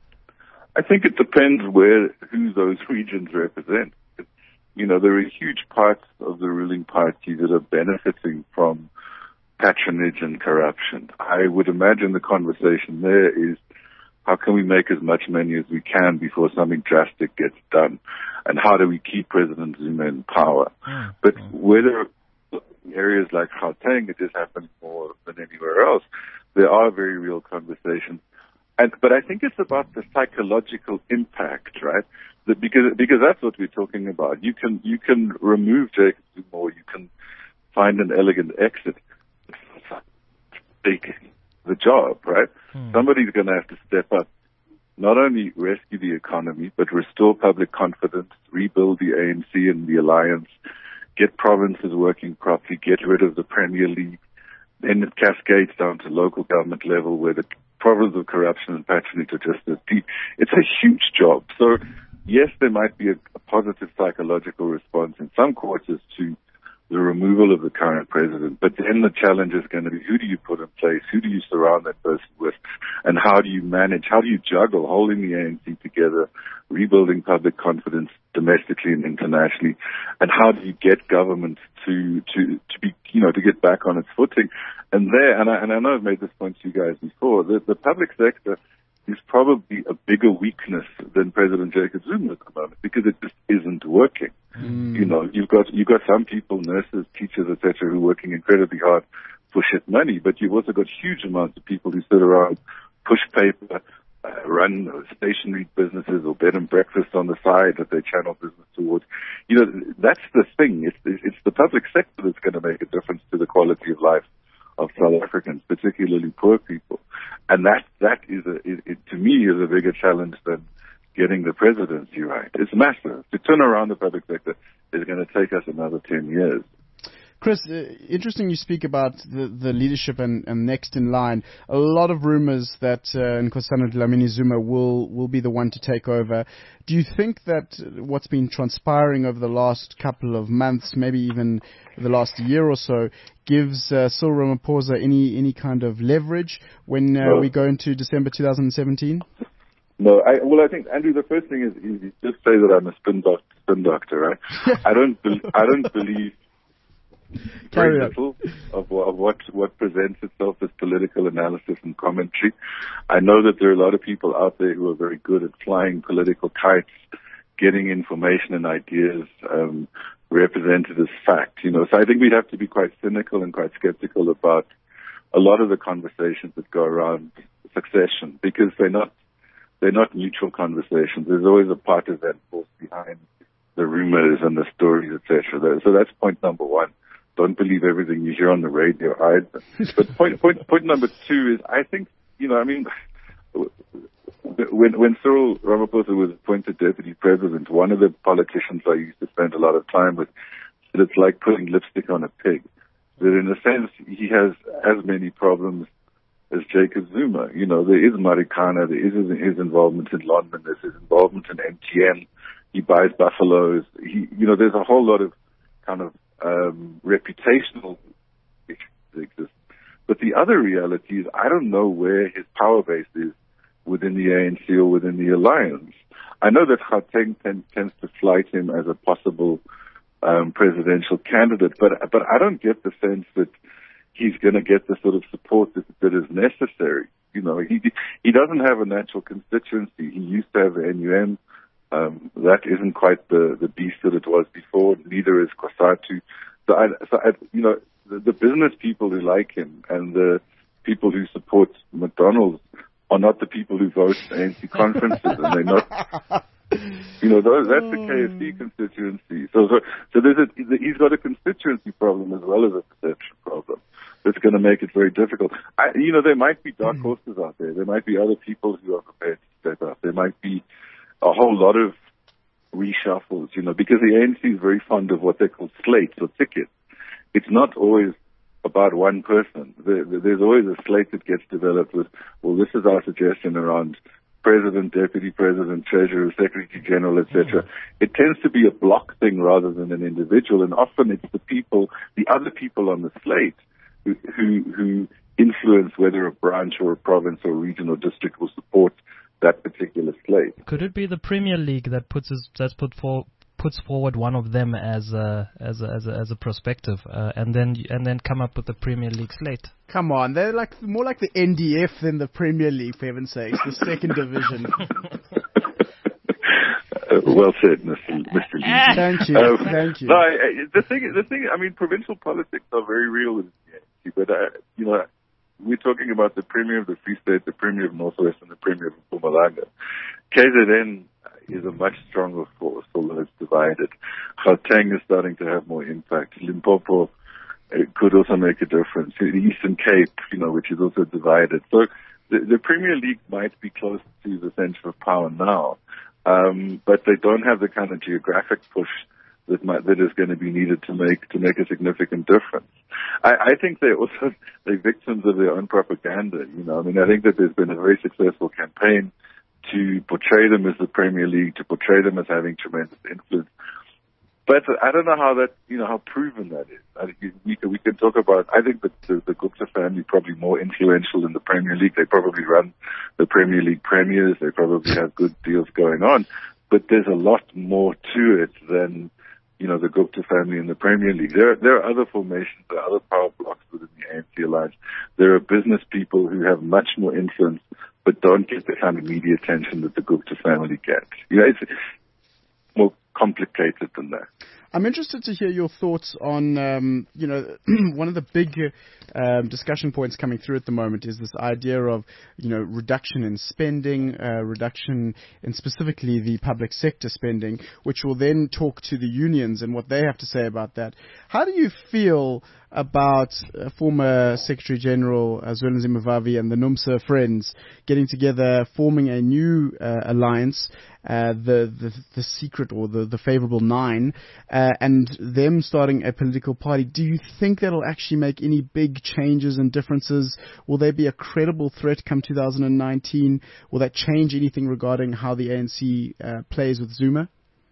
I think it depends where who those regions represent. You know, there are huge parts of the ruling party that are benefiting from patronage and corruption. I would imagine the conversation there is, how can we make as much money as we can before something drastic gets done? And how do we keep President Zuma in power? Mm. But where there are areas like Gauteng, it is happening more than anywhere else, there are very real conversations. And, but I think it's about the psychological impact, right? That because because that's what we're talking about. You can you can remove Jacob Zuma, or you can find an elegant exit. Take the job, right? Hmm. Somebody's going to have to step up, not only rescue the economy, but restore public confidence, rebuild the A N C and the alliance, get provinces working properly, get rid of the Premier League. Then it cascades down to local government level, where the problems of corruption and patronage are just as deep. It's a huge job. So, yes, there might be a, a positive psychological response in some quarters to the removal of the current president, but then the challenge is going to be, who do you put in place, who do you surround that person with, and how do you manage, how do you juggle holding the A N C together, rebuilding public confidence domestically and internationally, and how do you get government to to to be, you know, to get back on its footing? And there, and I, and I know I've made this point to you guys before, the, the public sector is probably a bigger weakness than President Jacob Zuma at the moment, because it just isn't working. Mm. You know, you've got you've got some people, nurses, teachers, et cetera, who are working incredibly hard for shit money, but you've also got huge amounts of people who sit around, push paper, uh, run stationary businesses or bed and breakfast on the side that they channel business towards. You know, that's the thing. It's it's the public sector that's going to make a difference to the quality of life of South Africans, particularly poor people. And that that is a it, it, to me is a bigger challenge than getting the presidency right. It's massive. To turn around the public sector is going to take us another ten years. Chris, uh, interesting you speak about the, the leadership and, and next in line. A lot of rumors that uh, Nkosazana Dlamini Zuma will, will be the one to take over. Do you think that what's been transpiring over the last couple of months, maybe even the last year or so, gives uh, Cyril Ramaphosa any, any kind of leverage when uh, no. we go into December twenty seventeen? No, I, well, I think, Andrew, the first thing is, is you just say that I'm a spin, doc, spin doctor, right? I don't, be, I don't believe very little of, of what, what presents itself as political analysis and commentary. I know that there are a lot of people out there who are very good at flying political kites, getting information and ideas um, represented as fact. You know, so I think we'd have to be quite cynical and quite skeptical about a lot of the conversations that go around succession, because they're not they're not neutral conversations. There's always a partisan force behind the rumors and the stories, et cetera. So that's point number one. Don't believe everything you hear on the radio either. But point point point number two is, I think, you know, I mean, when when Cyril Ramaphosa was appointed deputy president, one of the politicians I used to spend a lot of time with said it's like putting lipstick on a pig. That in a sense he has as many problems as Jacob Zuma. You know, there is Marikana, there is his involvement in London, there's his involvement in M T N. He buys buffaloes. He, you know, there's a whole lot of kind of um, reputational issues that exist. But the other reality is, I don't know where his power base is within the A N C or within the alliance. I know that Gauteng tend, tends to flight him as a possible um, presidential candidate, but but I don't get the sense that he's going to get the sort of support that, that is necessary. You know, he he doesn't have a natural constituency. He used to have the N U M. Um, that isn't quite the, the beast that it was before. Neither is Kwasatu. So, I, so I, you know, the, the business people who like him and the people who support McDonald's are not the people who vote at A N C conferences, and they're not. You know, those, that's the K F C constituency. So, so, so there's a, he's got a constituency problem as well as a perception problem. That's going to make it very difficult. I, you know, there might be dark horses out there. There might be other people who are prepared to step up. There might be a whole lot of reshuffles, you know, because the A N C is very fond of what they call slates or tickets. It's not always about one person. There, there's always a slate that gets developed with, well, this is our suggestion around president, deputy president, treasurer, secretary general, et cetera. It tends to be a block thing rather than an individual, and often it's the people, the other people on the slate who, who, who influence whether a branch or a province or region or district will support that particular slate. Could it be the Premier League that puts his, that's put for, puts forward one of them as a as a as a, as a prospective, uh, and then and then come up with the Premier League slate? Come on, they're like more like the N D F than the Premier League, for heaven's sakes, the second division. Uh, well said, Mister Mister Lee. Thank you, Um, thank you. No, I, the thing, the thing. I mean, provincial politics are very real in the A N C, but uh, you know, we're talking about the Premier of the Free State, the Premier of Northwest, and the Premier of Mpumalanga. K Z N is a much stronger force, although it's divided. Gauteng is starting to have more impact. Limpopo uh, could also make a difference. The Eastern Cape, you know, which is also divided. So the, the Premier League might be close to the center of power now, um, but they don't have the kind of geographic push that might, that is going to be needed to make to make a significant difference. I, I think they're also they're victims of their own propaganda. You know, I mean, I think that there's been a very successful campaign to portray them as the Premier League, to portray them as having tremendous influence. But I don't know how that, you know, how proven that is. I think we can, we can talk about, I think that the, the Gupta family are probably more influential in the Premier League. They probably run the Premier League premiers. They probably have good deals going on. But there's a lot more to it than, you know, the Gupta family in the Premier League. There, there are other formations, there are other power blocks within the A N C alliance. There are business people who have much more influence, but don't get the kind of media attention that the Gupta family gets. You know, it's more complicated than that. I'm interested to hear your thoughts on, um, you know, one of the big um, discussion points coming through at the moment is this idea of, you know, reduction in spending, uh, reduction in specifically the public sector spending, which will then talk to the unions and what they have to say about that. How do you feel about uh, former Secretary General uh, Zwelinzima Vavi and the NUMSA friends getting together, forming a new uh, alliance, uh, the, the the secret or the, the favorable nine, uh, and them starting a political party? Do you think that'll actually make any big changes and differences? Will they be a credible threat come two thousand nineteen? Will that change anything regarding how the A N C uh, plays with Zuma?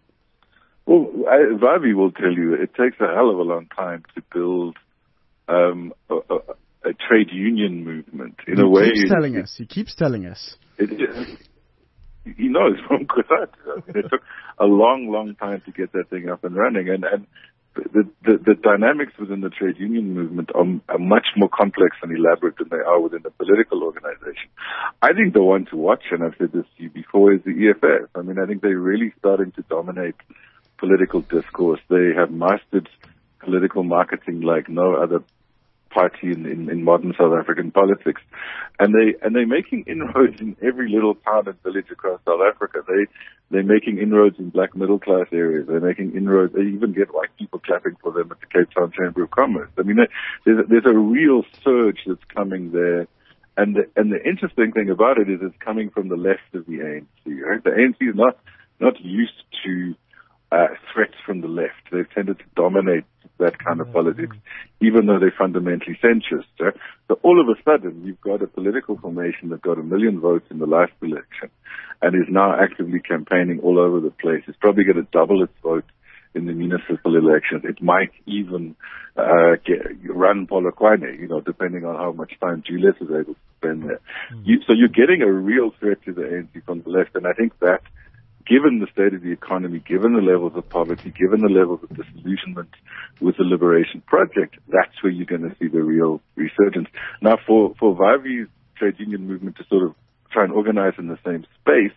Well, I, Vavi will tell you it takes a hell of a long time to build um, a, a, a trade union movement in he a way. He keeps telling us. He keeps telling us. It, it, he knows from Kusat. It took a long, long time to get that thing up and running, and and the the, the dynamics within the trade union movement are, are much more complex and elaborate than they are within the political organization. I think the one to watch, and I've said this to you before, is the E F F. I mean, I think they're really starting to dominate political discourse. They have mastered political marketing like no other party in, in, in modern South African politics, and they and they're making inroads in every little town and village across South Africa. They they're making inroads in black middle class areas. They're making inroads. They even get white people clapping for them at the Cape Town Chamber of Commerce. I mean, there's a, there's a real surge that's coming there, and the, and the interesting thing about it is it's coming from the left of the A N C. Right, the A N C is not not used to uh, threats from the left. They've tended to dominate that kind of politics, even though they're fundamentally centrist. Right? So all of a sudden, you've got a political formation that got a million votes in the last election and is now actively campaigning all over the place. It's probably going to double its vote in the municipal elections. It might even uh, get, run Polokwane, you know, depending on how much time Julius is able to spend there. Mm-hmm. You, so you're getting a real threat to the A N C from the left, and I think that given the state of the economy, given the levels of poverty, given the levels of disillusionment with the Liberation Project, that's where you're going to see the real resurgence. Now, for, for Vavi's trade union movement to sort of try and organize in the same space,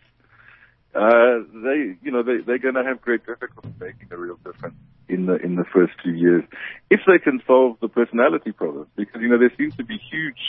uh, they, you know, they, they're going to have great difficulty making a real difference in the, in the first few years if they can solve the personality problem. Because, you know, there seems to be huge,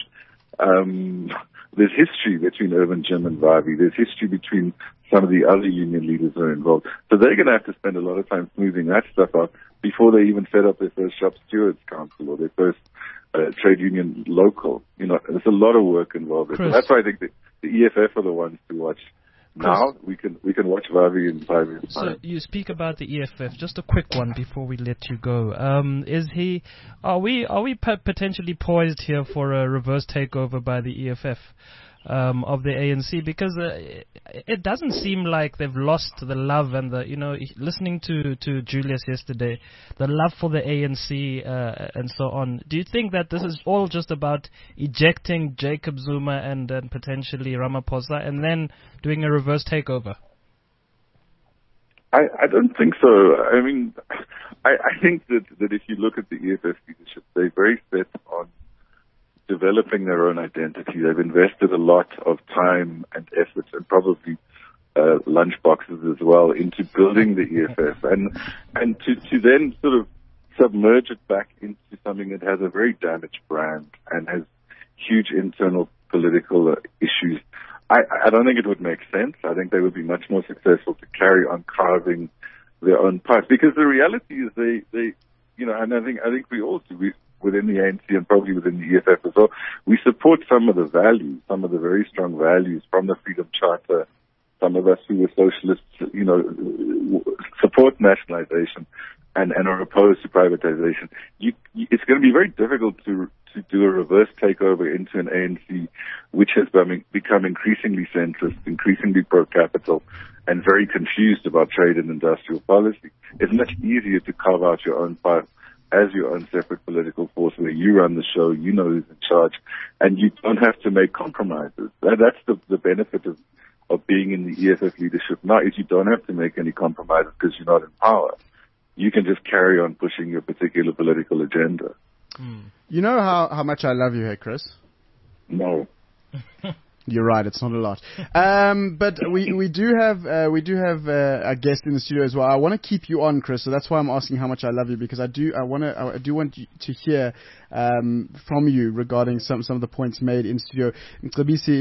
um, there's history between Irvin Jim and Vavi. There's history between some of the other union leaders that are involved. So they're going to have to spend a lot of time smoothing that stuff out before they even set up their first shop stewards council or their first uh, trade union local. You know, there's a lot of work involved. So that's why I think the, the E F F are the ones to watch. Now we can we can watch Vavi in five years' time. So you speak about the E F F. Just a quick one before we let you go. Um, is he? Are we are we p- potentially poised here for a reverse takeover by the E F F um, of the A N C? Because uh, it doesn't seem like they've lost the love and the, you know, listening to to Julius yesterday, the love for the A N C uh, and so on. Do you think that this is all just about ejecting Jacob Zuma and uh, potentially Ramaphosa and then doing a reverse takeover? I, I don't think so. I mean, I, I think that, that if you look at the E F F leadership, they're very set on developing their own identity. They've invested a lot of time and effort and probably uh, lunch boxes as well into building the E F F and and to, to then sort of submerge it back into something that has a very damaged brand and has huge internal political uh, issues. I, I don't think it would make sense. I think they would be much more successful to carry on carving their own path, because the reality is they, they you know, and I think I think we all do. We, within the A N C and probably within the E F F as well, we support some of the values, some of the very strong values from the Freedom Charter. Some of us who were socialists, you know, support nationalization and, and are opposed to privatization. You, you, it's going to be very difficult to to do a reverse takeover into an A N C which has become, become increasingly centrist, increasingly pro-capital, and very confused about trade and industrial policy. It's much easier to carve out your own path as your own separate political force where you run the show, you know who's in charge, and you don't have to make compromises. That, that's the, the benefit of, of being in the E F F leadership now, is you don't have to make any compromises because you're not in power. You can just carry on pushing your particular political agenda. Mm. You know how, how much I love you here, Chris? No. You're right. It's not a lot, um, but we we do have uh, we do have uh, a guest in the studio as well. I want to keep you on, Chris, so that's why I'm asking how much I love you, because I do I want to I do want you to hear um, from you regarding some some of the points made in studio. Mcebisi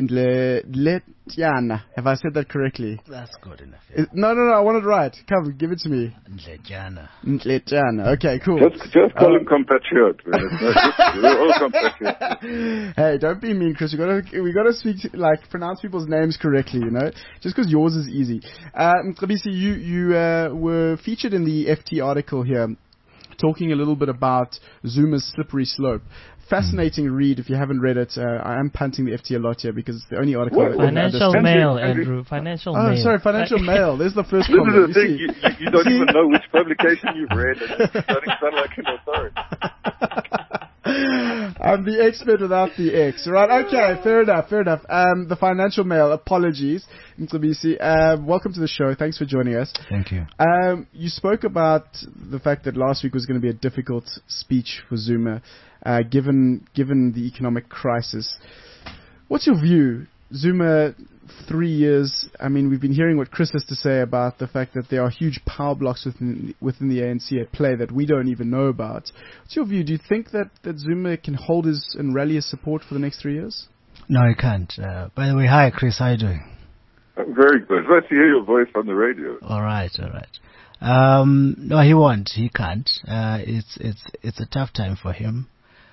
Ndletiana, have I said that correctly? That's good enough. Yeah. Is, no, no, no. I want it right. Come, give it to me. Ndletiana. Ndletiana. Okay, cool. Just just call uh, him compatriot. We're all compatriots. Hey, don't be mean, Chris. We gotta we gotta speak to, like, pronounce people's names correctly, you know, just because yours is easy. Uh, Mcebisi, you, you uh, were featured in the F T article here, talking a little bit about Zuma's slippery slope. Fascinating read if you haven't read it. Uh, I am punting the F T a lot here because it's the only article. What? Financial Mail, Andrew. Financial oh, Mail. Oh, sorry, Financial Mail. There's the first this comment. Is the thing. You, you, you don't even know which publication you've read, and you're starting to sound like an authority. I'm the expert without the X. Right, okay, fair enough, fair enough. Um, the Financial Mail, apologies. Mcebisi, uh, welcome to the show. Thanks for joining us. Thank you. Um, you spoke about the fact that last week was going to be a difficult speech for Zuma, uh, given given the economic crisis. What's your view? Zuma, three years, I mean, we've been hearing what Chris has to say about the fact that there are huge power blocks within within the A N C at play that we don't even know about. What's your view? Do you think that, that Zuma can hold his and rally his support for the next three years? No, he can't. Uh, by the way, hi, Chris. How are you doing? I'm very good. Let's hear your voice on the radio. All right, all right. Um, no, he won't. He can't. Uh, it's it's it's a tough time for him.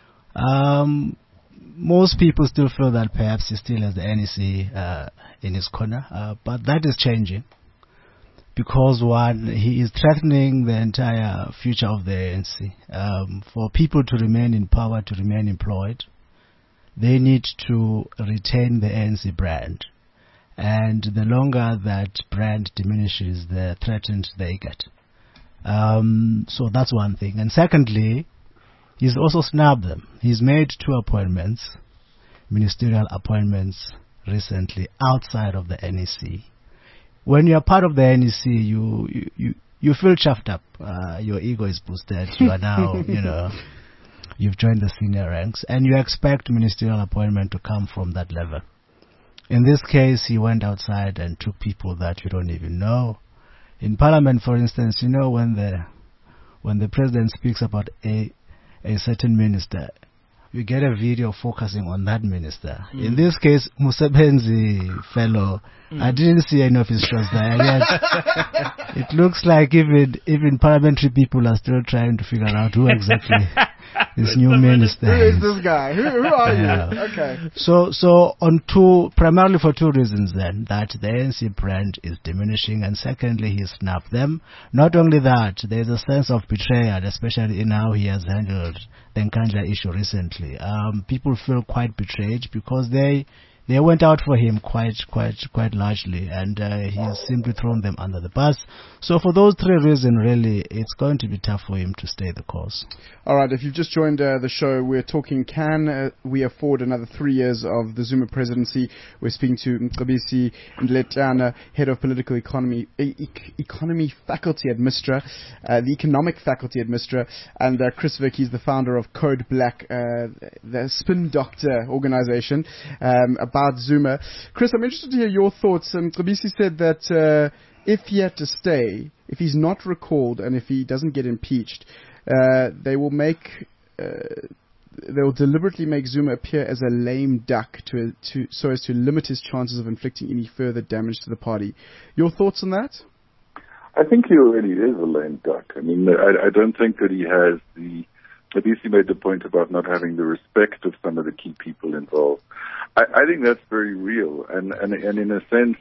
Um, most people still feel that perhaps he still has the N E C uh, in his corner, uh, but that is changing because one, he is threatening the entire future of the A N C. Um, for people to remain in power, to remain employed, they need to retain the A N C brand. And the longer that brand diminishes, the threatened they get. Um, so that's one thing. And secondly, he's also snubbed them. He's made two appointments, ministerial appointments, recently outside of the N E C. When you're part of the N E C, you you, you, you feel chuffed up. Uh, your ego is boosted. You are now, you know, you've joined the senior ranks, and you expect ministerial appointment to come from that level. In this case, he went outside and took people that you don't even know. In Parliament, for instance, you know, when the when the president speaks about a a certain minister, you get a video focusing on that minister. Mm. In this case, Musebenzi fellow, mm. I didn't see any of his shots there. Yet it looks like even even parliamentary people are still trying to figure out who exactly this new minister Who is this guy? Who, who are Yeah. you? Okay. So, so on two, primarily for two reasons then, that the A N C brand is diminishing, and secondly, he snapped them. Not only that, there is a sense of betrayal, especially in how he has handled the Nkandla issue recently. Um, people feel quite betrayed because they they went out for him quite, quite, quite largely, and uh, he's simply thrown them under the bus. So for those three reasons, really, it's going to be tough for him to stay the course. All right, if you've just joined uh, the show, we're talking, can uh, we afford another three years of the Zuma presidency? We're speaking to Mcebisi Ndletana, Head of Political Economy e- e- Economy Faculty at Mistra, uh, the Economic Faculty at Mistra, and uh, Chris Vick, he's the founder of Code Black, uh, the Spin Doctor organization, um, about Zuma. Chris, I'm interested to hear your thoughts. Um, Mcebisi said that uh, if he had to stay, if he's not recalled, and if he doesn't get impeached, uh, they will make, uh, they will deliberately make Zuma appear as a lame duck to, to, so as to limit his chances of inflicting any further damage to the party. Your thoughts on that? I think he already is a lame duck. I mean, I, I don't think that he has the. At least he made the point about not having the respect of some of the key people involved. I, I think that's very real, and, and and in a sense,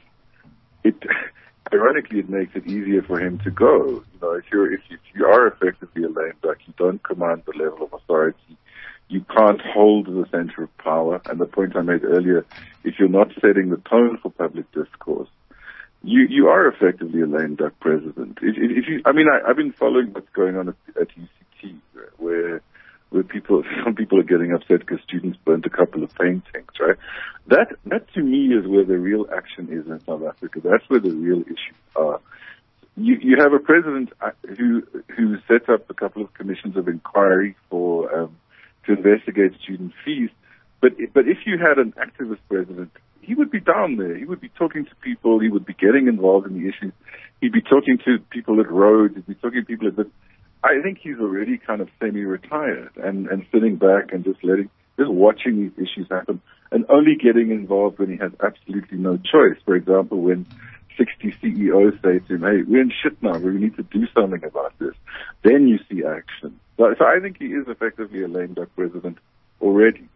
it ironically it makes it easier for him to go. You know, if you're if you, if you are effectively a lame duck, you don't command the level of authority. You can't hold the center of power. And the point I made earlier, if you're not setting the tone for public discourse, you you are effectively a lame duck president. If, if, if you, I mean, I, I've been following what's going on at, at U C T, where where people, some people are getting upset because students burnt a couple of paintings, right? That, that to me is where the real action is in South Africa. That's where the real issues are. You, you have a president who, who set up a couple of commissions of inquiry for, um, to investigate student fees. But, but if you had an activist president, he would be down there. He would be talking to people. He would be getting involved in the issues. He'd be talking to people at roads. He'd be talking to people at the, I think he's already kind of semi-retired and, and sitting back and just letting, just watching these issues happen and only getting involved when he has absolutely no choice. For example, when sixty C E Os say to him, hey, we're in shit now, we need to do something about this. Then you see action. So, so I think he is effectively a lame duck president already.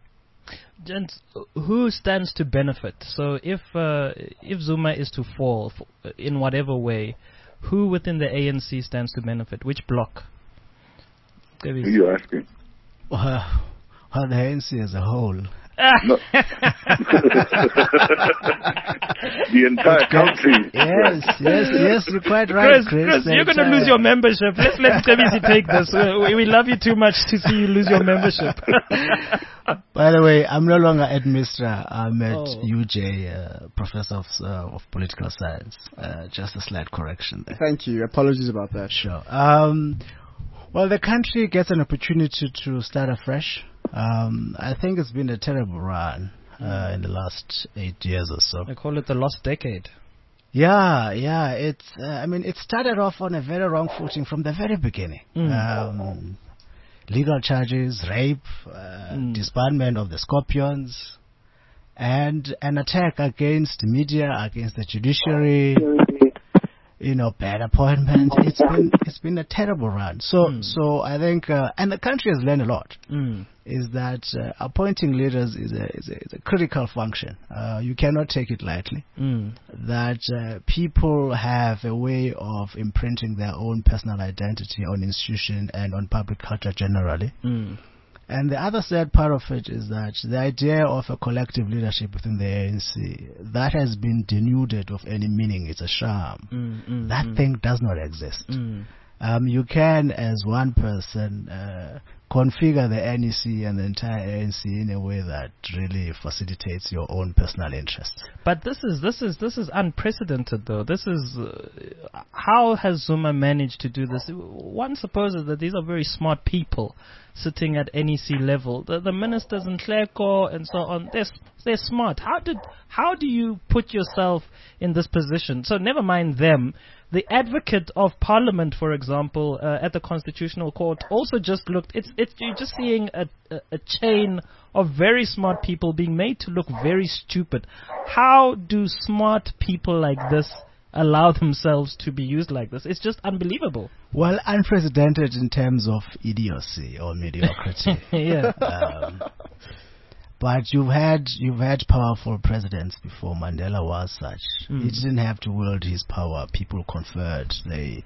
Gents, who stands to benefit? So if uh, if Zuma is to fall f- in whatever way, who within the A N C stands to benefit? Which bloc? Who are you asking? Uh, well, the A N C as a whole. No. The entire country. Yes, yes, yes, you're quite right, Chris. Chris. Chris, The you're going to entire- lose your membership. Let's let Mcebisi take this. We, we love you too much to see you lose your membership. By the way, I'm no longer at Mistra. I'm at Oh. U J, uh, Professor of, uh, of Political Science. Uh, just a slight correction there. Thank you. Apologies about that. Sure. Um, well, the country gets an opportunity to start afresh. Um, I think it's been a terrible run uh, in the last eight years or so. I call it the lost decade. Yeah, yeah. It's. Uh, I mean, it started off on a very wrong footing from the very beginning. Mm. Um, legal charges, rape, uh, Mm. disbandment of the Scorpions, and an attack against the media, against the judiciary. You know, bad appointments. It's been it's been a terrible run. So Mm. so I think, uh, and the country has learned a lot. Mm. Is that uh, appointing leaders is a, is a is a critical function. Uh, you cannot take it lightly. Mm. That uh, people have a way of imprinting their own personal identity on institution and on public culture generally. Mm. And the other sad part of it is that the idea of a collective leadership within the A N C, that has been denuded of any meaning. It's a sham. Mm, mm, That mm. thing does not exist. Mm. Um, you can, as one person, uh, configure the N E C and the entire A N C in a way that really facilitates your own personal interests. But this is this is this is unprecedented, though. This is uh, how has Zuma managed to do this? One supposes that these are very smart people sitting at N E C level. The, the ministers in Nhleko and so on, they're they're smart. How did how do you put yourself in this position? So never mind them. The advocate of Parliament, for example, uh, at the Constitutional Court, also just looked. It's it's you're just seeing a, a a chain of very smart people being made to look very stupid. How do smart people like this allow themselves to be used like this? It's just unbelievable. Well, unprecedented in terms of idiocy or mediocrity. Yeah. Um, but you've had you've had powerful presidents before. Mandela was such. Mm. He didn't have to wield his power. People conferred. They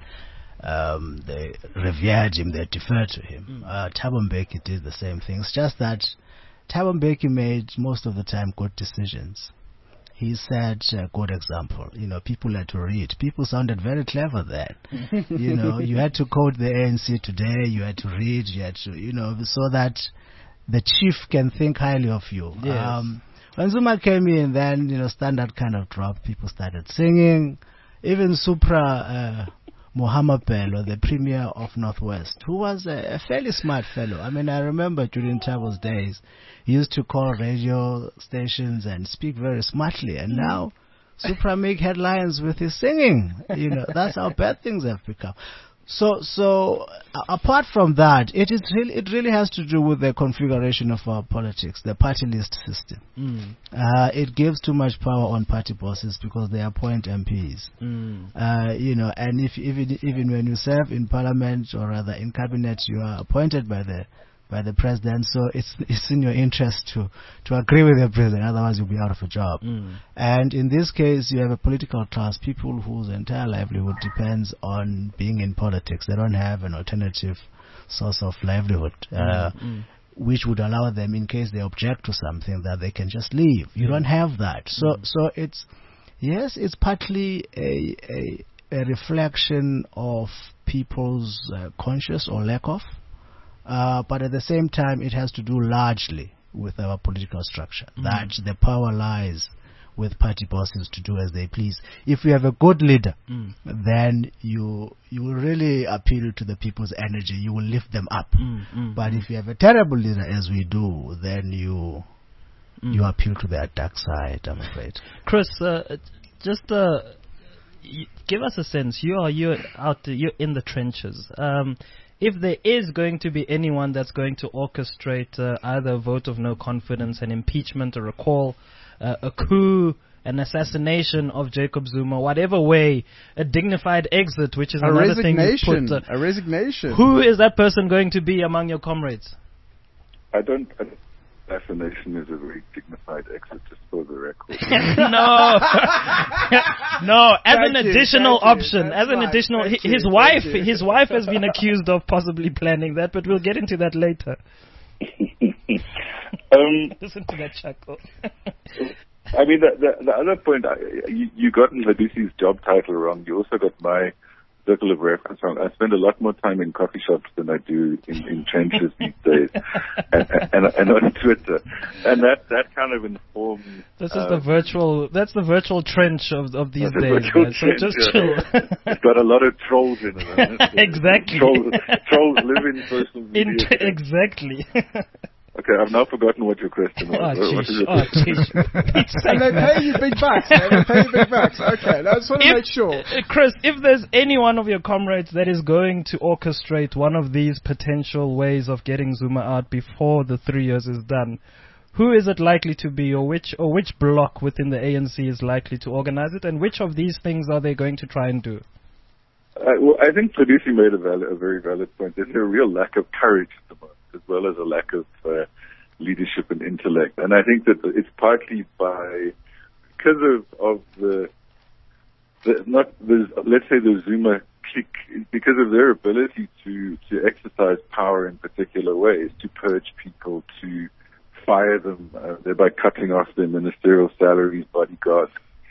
um, they revered him. They deferred to him. Mm. Uh, Thabo Mbeki did the same thing. It's just that Thabo Mbeki made most of the time good decisions. He set a good example. You know, people had to read. People sounded very clever then. You know, you had to code the A N C today. You had to read. You had to, you know, so that the chief can think highly of you. Yes. Um, when Zuma came in, then, you know, standard kind of dropped. People started singing. Even Supra uh, Muhammad Bello, the premier of Northwest, who was a, a fairly smart fellow. I mean, I remember during Thabo's days, he used to call radio stations and speak very smartly. And now, Supra make headlines with his singing. You know, that's how bad things have become. So, so uh, apart from that, it is really, it really has to do with the configuration of our politics, the party list system. Mm. Uh, it gives too much power on party bosses because they appoint M Ps. Mm. Uh, you know, and if even even when you serve in parliament or rather in cabinet, you are appointed by the by the president. So it's it's in your interest to to agree with the president, otherwise you'll be out of a job. Mm. And in this case, you have a political class, people whose entire livelihood depends on being in politics. They don't have an alternative source of livelihood, uh, Mm. which would allow them, in case they object to something, that they can just leave. You don't have that. So, Mm. so it's yes, it's partly a a, a reflection of people's uh, conscious or lack of. Uh, but at the same time, it has to do largely with our political structure. Mm. That the power lies with party bosses to do as they please. If you have a good leader, Mm. then you you will really appeal to the people's energy. You will lift them up. Mm. Mm. But if you have a terrible leader, as we do, then you Mm. you appeal to their dark side, I'm afraid. Chris, uh, just uh, y- give us a sense. You are you're out. You're in the trenches. Um, if there is going to be anyone that's going to orchestrate uh, either a vote of no confidence, an impeachment, a recall, uh, a coup, an assassination of Jacob Zuma, whatever way, a dignified exit, which is A another thing you resignation. put. Uh, a resignation. who is that person going to be among your comrades? I don't. I don't assassination is a very dignified exit, just for the record. no, no. As Thank an you, additional thank you. option, That's as an fine. additional, Thank hi- his you, wife, thank you. his wife has been accused of possibly planning that, but we'll get into that later. Um, Listen to that chuckle. I mean, the, the, the other point, I, you, you got Mthadisi's job title wrong. You also got my circle of reference wrong. I spend a lot more time in coffee shops than I do in, in trenches these days, and, and, and on Twitter. And that, that kind of informs... This is um, the virtual, that's the virtual trench of, of these the days. virtual Man. So trench, just yeah. chill. It's got a lot of trolls in it. Hasn't it? Exactly. Trolls, trolls live in social media. In t- exactly. Okay, I've now forgotten what your question was. Oh, What is jeez. your Oh, question? jeez. And they pay you big bucks, man. They pay you big bucks. Okay, I just want to If- make sure. uh, Chris, if there's any one of your comrades that is going to orchestrate one of these potential ways of getting Zuma out before the three years is done, who is it likely to be, or which or which bloc within the A N C is likely to organize it, and which of these things are they going to try and do? Uh, well, I think Mthadisi made a, valid, a very valid point. There's a real lack of courage at the moment, as well as a lack of uh, leadership and intellect. And I think that it's partly by, because of, of the, the, not the, let's say the Zuma clique, because of their ability to, to exercise power in particular ways, to purge people, to fire them, uh, thereby cutting off their ministerial salaries, bodyguards,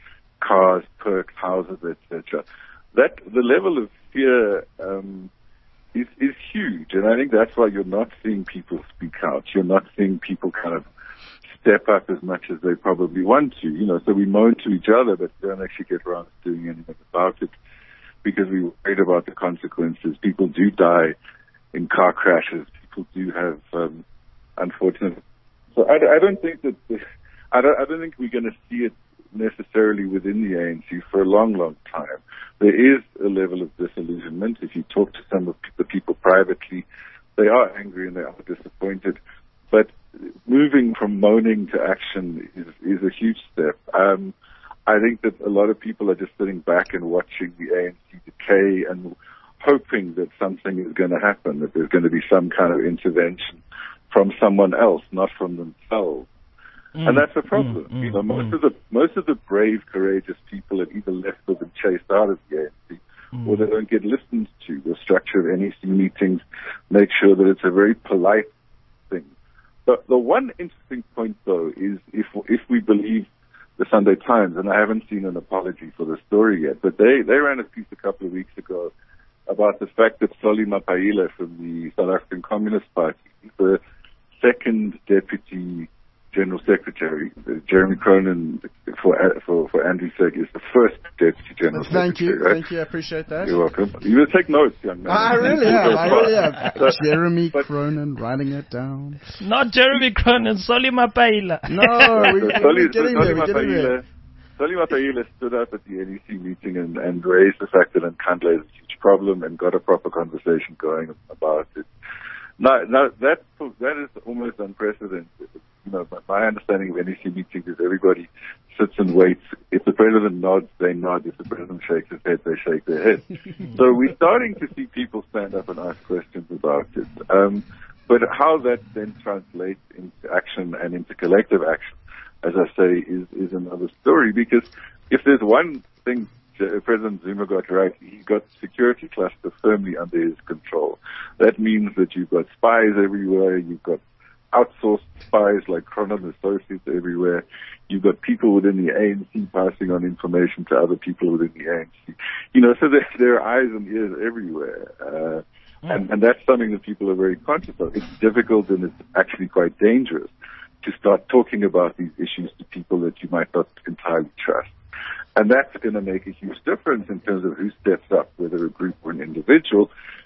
cars, perks, houses, et cetera. That the level of fear um, is is huge, and I think that's why you're not seeing people speak out. You're not seeing people kind of step up as much as they probably want to. You know, so we moan to each other, but don't actually get around to doing anything about it because we're worried about the consequences. People do die in car crashes. People do have um, unfortunate. So I, I don't think that the, I don't I don't think we're going to see it necessarily within the A N C for a long, long time. There is a level of disillusionment. If you talk to some of the people privately, they are angry and they are disappointed. But moving from moaning to action is, is a huge step. Um, I think that a lot of people are just sitting back and watching the A N C decay and hoping that something is going to happen, that there's going to be some kind of intervention from someone else, not from themselves. Mm, and that's a problem. Mm, you know, most mm. of the most of the brave, courageous people have either left or been chased out of the A N C, mm. or they don't get listened to. The structure of N E C meetings make sure that it's a very polite thing. But the one interesting point, though, is if if we believe the Sunday Times, and I haven't seen an apology for the story yet, but they they ran a piece a couple of weeks ago about the fact that Solly Mapaila from the South African Communist Party, the second deputy General Secretary, uh, Jeremy Cronin, for for for Andrew's sake, is the first Deputy General Thank Secretary. you, Right? thank you, I appreciate that. You're welcome. You will take notes, young man. I really am, I really am. But, Jeremy but, Cronin, writing it down. Not Jeremy Cronin, Solly Mapaila. No, we, so we're Solly, getting so there, we're getting there. Solly Mapaila stood up at the N E C meeting and, and raised the fact that Nkandla is a huge problem and got a proper conversation going about it. Now, now that that is almost unprecedented. You know, my understanding of N E C meetings is everybody sits and waits. If the president nods, they nod. If the president shakes his head, they shake their head. So we're starting to see people stand up and ask questions about it. Um, but how that then translates into action and into collective action, as I say, is, is another story. Because if there's one thing President Zuma got right, he got security cluster firmly under his control. That means that you've got spies everywhere, you've got outsourced spies like Cronin Associates everywhere, you've got people within the A N C passing on information to other people within the A N C. You know, so there, there are eyes and ears everywhere. Uh, mm. and, and that's something that people are very conscious of. It's difficult and it's actually quite dangerous to start talking about these issues to people that you might not entirely trust. And that's going to make a huge difference in terms of who steps up, whether a group or an individual,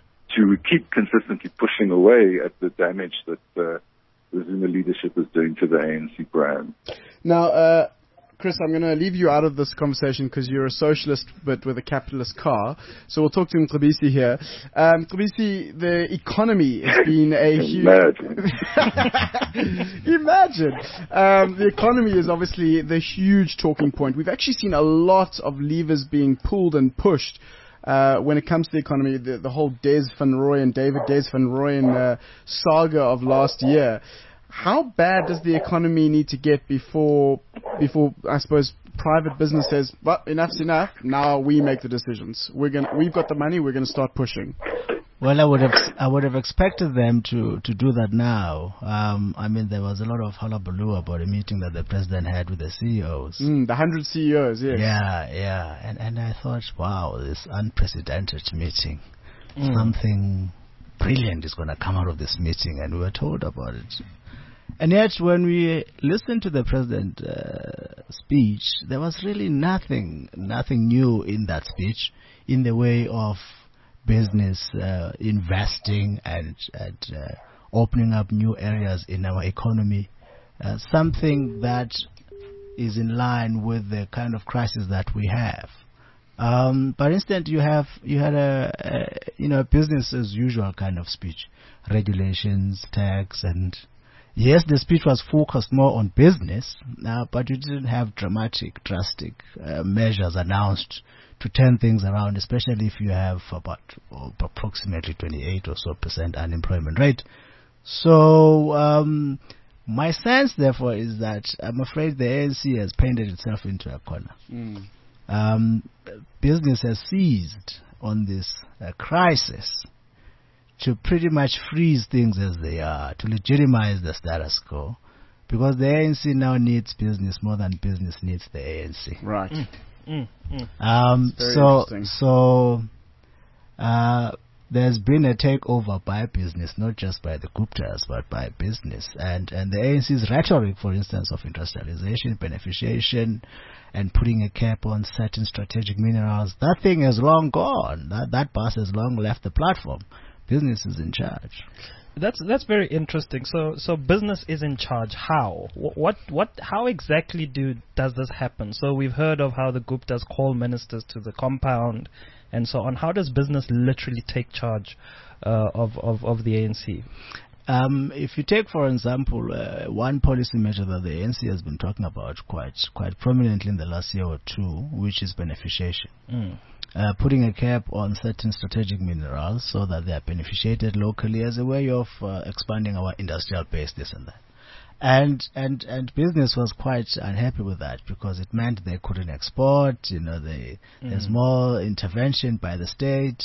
to keep consistently pushing away at the damage that uh, the Zuma leadership is doing to the A N C brand. Now, uh, Chris, I'm going to leave you out of this conversation because you're a socialist but with a capitalist car. So we'll talk to Mthadisi here. Um, Mthadisi, the economy has been a huge... Imagine. Imagine. Um, the economy is obviously the huge talking point. We've actually seen a lot of levers being pulled and pushed uh, when it comes to the economy. The, the whole Des Van Rooyen, David Des Van Rooyen uh, saga of last year. How bad does the economy need to get before, before I suppose, private business says, well, enough's enough, now we make the decisions. We're gonna, we've got the money, we're going to start pushing? Well, I would have I would have expected them to, to do that now. Um, I mean, there was a lot of hullabaloo about a meeting that the president had with the C E Os. Mm, the hundred C E Os, yes. Yeah, yeah, and and I thought, wow, this unprecedented meeting, Mm. something brilliant is going to come out of this meeting, and we were told about it. And yet, when we listened to the president's uh, speech, there was really nothing, nothing new in that speech, in the way of business uh, investing and, and uh, opening up new areas in our economy, uh, something that is in line with the kind of crisis that we have. Um, but instead, you have you had a, a you know business as usual kind of speech, regulations, tax, and yes, the speech was focused more on business, uh, but you didn't have dramatic, drastic uh, measures announced to turn things around, especially if you have about oh, approximately twenty-eight or so percent unemployment rate. So um, my sense, therefore, is that I'm afraid the A N C has painted itself into a corner. Mm. Um, business has seized on this uh, crisis to pretty much freeze things as they are, to legitimize the status quo, because the A N C now needs business more than business needs the A N C. Right. Mm. Mm. Mm. Um, Very so, interesting. so uh, there's been a takeover by business, not just by the Guptas, but by business. And, and the A N C's rhetoric, for instance, of industrialization, beneficiation, and putting a cap on certain strategic minerals, that thing is long gone. That, that bus has long left the platform. Business is in charge. That's that's very interesting. So so business is in charge. How? Wh- What what? How exactly do does this happen? So we've heard of how the Guptas call ministers to the compound, and so on. How does business literally take charge uh, of, of of the A N C? Um, if you take, for example, uh, one policy measure that the A N C has been talking about quite quite prominently in the last year or two, which is beneficiation. Mm. Uh, putting a cap on certain strategic minerals so that they are beneficiated locally as a way of uh, expanding our industrial base, this and that. And and and business was quite unhappy with that because it meant they couldn't export. You know, they, mm. there's more intervention by the state,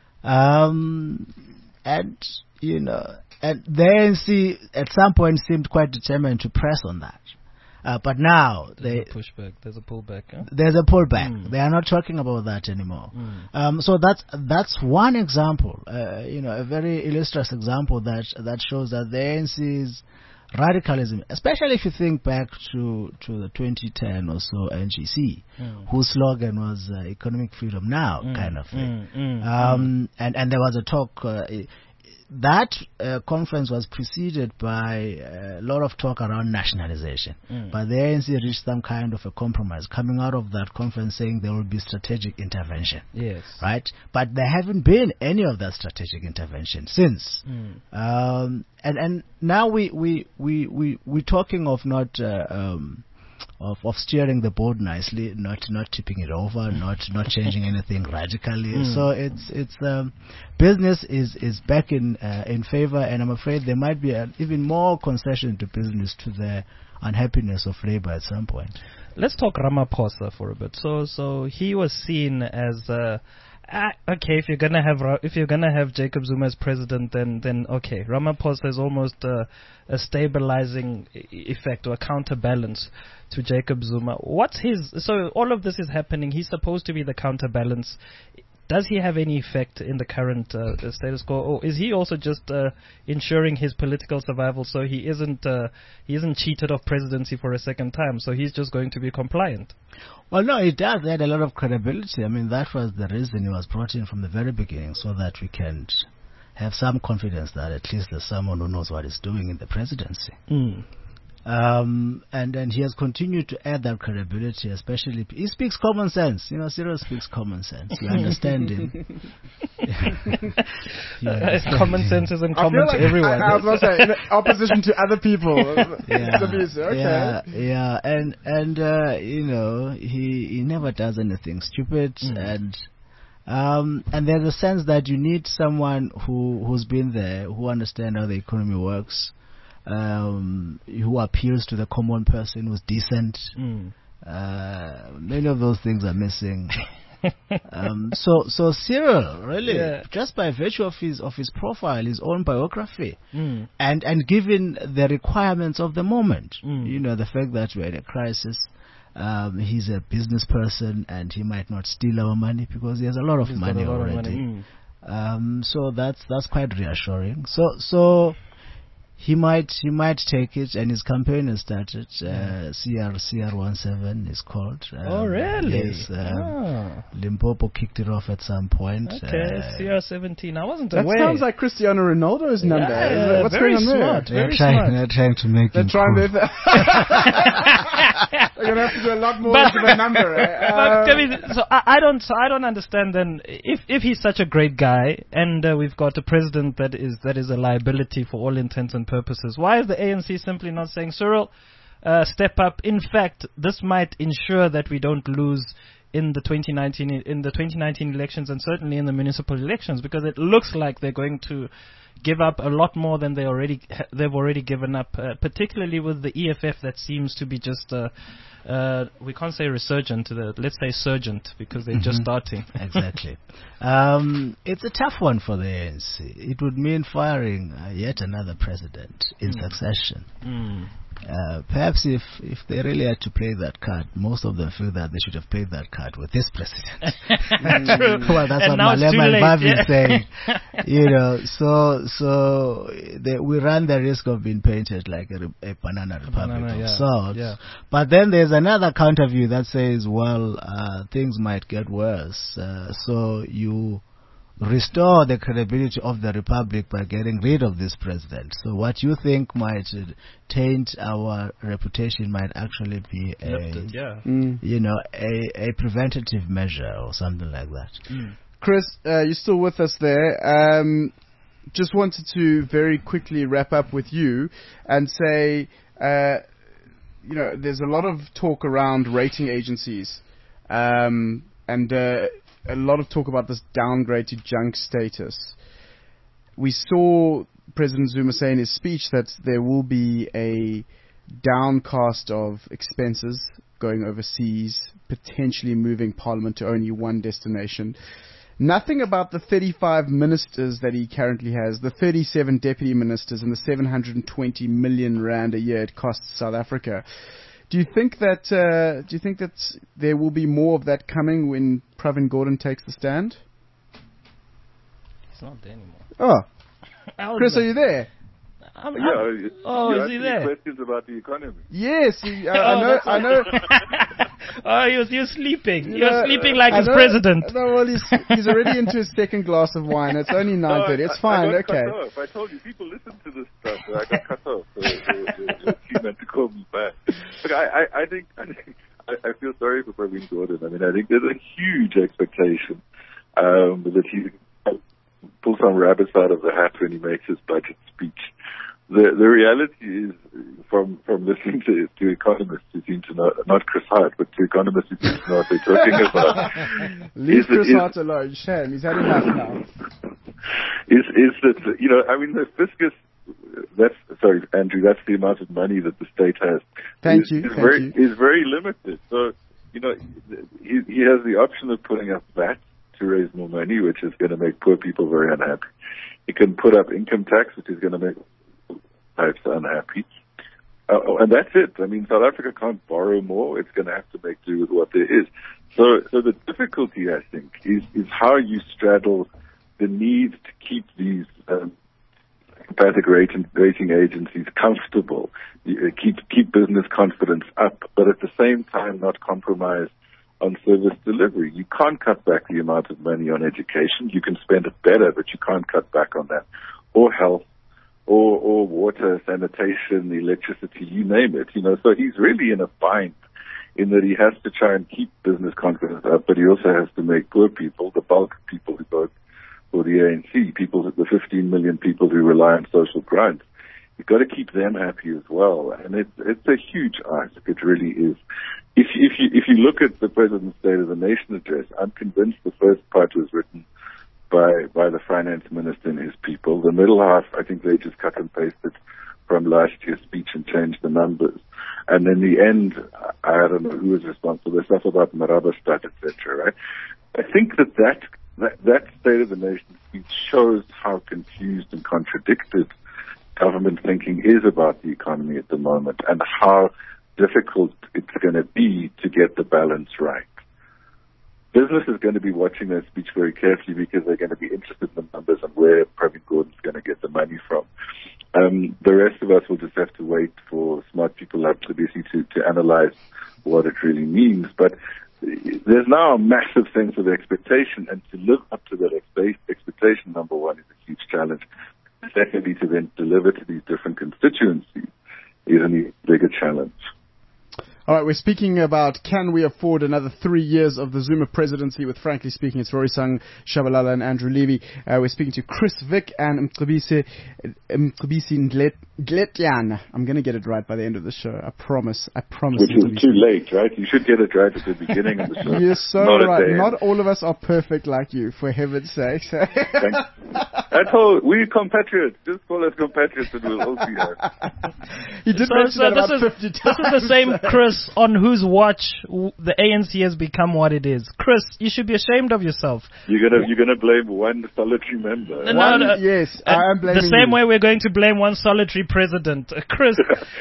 um, and you know, and the A N C at some point seemed quite determined to press on that. Uh, but now there's they a pushback. There's a pullback. Huh? There's a pullback. Mm. They are not talking about that anymore. Mm. Um, so that's that's one example. Uh, you know, a very illustrious example that that shows that the A N C's radicalism, especially if you think back to to the twenty ten or so N G C, mm. whose slogan was uh, "Economic Freedom Now," mm. kind of thing. Mm. Mm. Um, and and there was a talk. Uh, That uh, conference was preceded by a lot of talk around nationalization. Mm. But the A N C reached some kind of a compromise, coming out of that conference saying there will be strategic intervention. Yes. Right? But there haven't been any of that strategic intervention since. Mm. Um, and, and now we, we, we, we, we're talking of not... Uh, um, Of, of steering the boat nicely, not not tipping it over, not not changing anything radically. Mm. So it's it's um, business is, is back in uh, in favor, and I'm afraid there might be an even more concession to business to the unhappiness of labor at some point. Let's talk Ramaphosa for a bit. So so he was seen as uh, uh, okay. If you're gonna have Ra- if you're gonna have Jacob Zuma as president, then then okay, Ramaphosa is almost uh, a stabilizing e- effect or a counterbalance to Jacob Zuma. What's his... So all of this is happening. He's supposed to be the counterbalance. Does he have any effect in the current uh, status quo, or is he also just uh, ensuring his political survival so he isn't uh, he isn't cheated of presidency for a second time, so he's just going to be compliant? Well, no, it does add a lot of credibility. I mean, that was the reason he was brought in from the very beginning, so that we can have some confidence that at least there's someone who knows what he's doing in the presidency. Mm. Um, and, and he has continued to add that credibility, especially, he speaks common sense. You know, Cyril speaks common sense. You understand him. yeah. Common sense isn't common like to everyone. I, I was going to say, in opposition to other people. yeah, okay. yeah, yeah, and, and uh, you know, he, he never does anything stupid, mm. and Um, and there's a sense that you need someone who, who's been there, who understands how the economy works, um, who appeals to the common person, who's decent. Mm. Uh, many of those things are missing. um, so, so Cyril, really, Yeah. just by virtue of his of his profile, his own biography, Mm. and and given the requirements of the moment, Mm. you know, the fact that we're in a crisis. Um, he's a business person, and he might not steal our money because he has a lot of He's got money a lot of already. money. Mm. Um, so that's that's quite reassuring. So so he might he might take it, and his campaign has started. Uh, C R C R one seven is called. Um, Oh, really? Yes. Um, Oh. Limpopo kicked it off at some point. Okay, Uh, C R seventeen. I wasn't That aware. sounds like Cristiano Ronaldo's number. Yeah, Is it- What's very going on smart. there? they're Very trying smart. they're trying to make They're him trying cool. to. They're gonna have to do a lot more But- to the number. eh? But Uh, tell me, so I, I don't, so I don't understand. Then, if if he's such a great guy, and uh, we've got a president that is that is a liability for all intents and purposes, why is the A N C simply not saying, Cyril, uh, step up? In fact, this might ensure that we don't lose in the twenty nineteen in the twenty nineteen elections, and certainly in the municipal elections, because it looks like they're going to give up a lot more than they already they've already given up, uh, particularly with the E F F that seems to be just uh, uh, we can't say resurgent, the, let's say surgent, because they're just Mhm. starting. Exactly. Um, it's a tough one for the A N C. It would mean firing uh, yet another president in Mm. succession. Mm. Uh, perhaps if, if they really had to play that card, most of them feel that they should have played that card with this president. True. Well, that's And what now it's too Malema late, Mbavi yeah. is saying. You know, so so they, we run the risk of being painted like a, re- a banana republic banana, of yeah, sorts. yeah. But then there's another counter view that says, well, uh, things might get worse. Uh, so you restore the credibility of the republic by getting rid of this president. So what you think might uh, taint our reputation might actually be a, Lifted, yeah. mm. you know, a, a preventative measure or something like that. Mm. Chris, uh, you're still with us there. Um, just wanted to very quickly wrap up with you and say, uh, you know, there's a lot of talk around rating agencies, um, and uh, a lot of talk about this downgrade to junk status. We saw President Zuma say in his speech that there will be a downcast of expenses going overseas, potentially moving Parliament to only one destination. Nothing about the thirty-five ministers that he currently has, the thirty-seven deputy ministers, and the seven hundred twenty million rand a year it costs South Africa. Do you think that uh, do you think that there will be more of that coming when Pravin Gordhan takes the stand? It's not there anymore. Oh, How's Chris, that? are you there? I'm, Yeah, I'm, you- oh, you is he asked me there? questions about the economy. Yes, he, uh, Oh, I know. that's I know. oh, he was, he was sleeping. He You was know, sleeping like I his know- president. No, well, he's he's already into his second glass of wine. It's only nine thirty. It's I- fine. I got Okay. cut off. I told you, people listen to this stuff. So I got cut off. So, so, so, so she meant to call me back. Look, I, I, I think, I, think I, I feel sorry for Pravin Gordhan. I mean, I think there's a huge expectation um, that he pulls some rabbits out of the hat when he makes his budget speech. The the reality is, from from listening to to economists who seem to know, not Chris Hart, but to economists who seem to know what they're talking about. Leave is- Chris is- Hart alone. Shame. He's had enough now. is is that, you know, I mean, the fiscus, that's, sorry, Andrew, that's the amount of money that the state has. Thank is, you, Is thank very, you. is very limited. So, you know, he, he has the option of putting up V A T to raise more money, which is going to make poor people very unhappy. He can put up income tax, which is going to make types unhappy. Uh, oh, and that's it. I mean, South Africa can't borrow more. It's going to have to make do with what there is. So, so the difficulty, I think, is, is how you straddle the need to keep these um, empathic rating, rating agencies comfortable, you, uh, keep keep business confidence up, but at the same time not compromise on service delivery. You can't cut back the amount of money on education. You can spend it better, but you can't cut back on that. Or health, or, or water, sanitation, electricity, you name it. You know, so he's really in a bind in that he has to try and keep business confidence up, but he also has to make poor people, the bulk of people who vote for the A N C, people, the fifteen million people who rely on social grants, you've got to keep them happy as well. And it's it's a huge ask. It really is. If you, if you if you look at the President's State of the Nation address, I'm convinced the first part was written by by the finance minister and his people. The middle half, I think they just cut and pasted from last year's speech and changed the numbers. And then the end, I don't know who was responsible. There's stuff about Marabastad, et cetera, right? I think that that, that that State of the Nation speech shows how confused and contradicted government thinking is about the economy at the moment, and how difficult it's going to be to get the balance right. Business is going to be watching that speech very carefully because they're going to be interested in the numbers and where Pravin Gordhan's going to get the money from. Um, the rest of us will just have to wait for smart people like Mcebisi to, to analyze what it really means. But there's now a massive sense of expectation, and to live up to that expectation, number one, is a huge challenge. Secondly, to then deliver to these different constituencies is an even bigger challenge. All right, we're speaking about can we afford another three years of the Zuma presidency with, frankly speaking, it's Rorisang Shabalala and Andrew Levy. Uh, we're speaking to Chris Vick and Mcebisi Ndlet- Ndletiana. I'm going to get it right by the end of the show. I promise. I promise. Which is too late, right? You should get it right at the beginning of the show. You're so Not right. Not all of us are perfect like you, for heaven's sake. That's all. We're compatriots. Just call us compatriots and we'll all see her. He did so, mention so that this about is, fifty times. This is the same Chris on whose watch w- the A N C has become what it is. Chris, you should be ashamed of yourself. You're gonna you're gonna blame one solitary member. No, One, no, yes, I am blaming the same you. way we're going to blame one solitary president. Uh, Chris.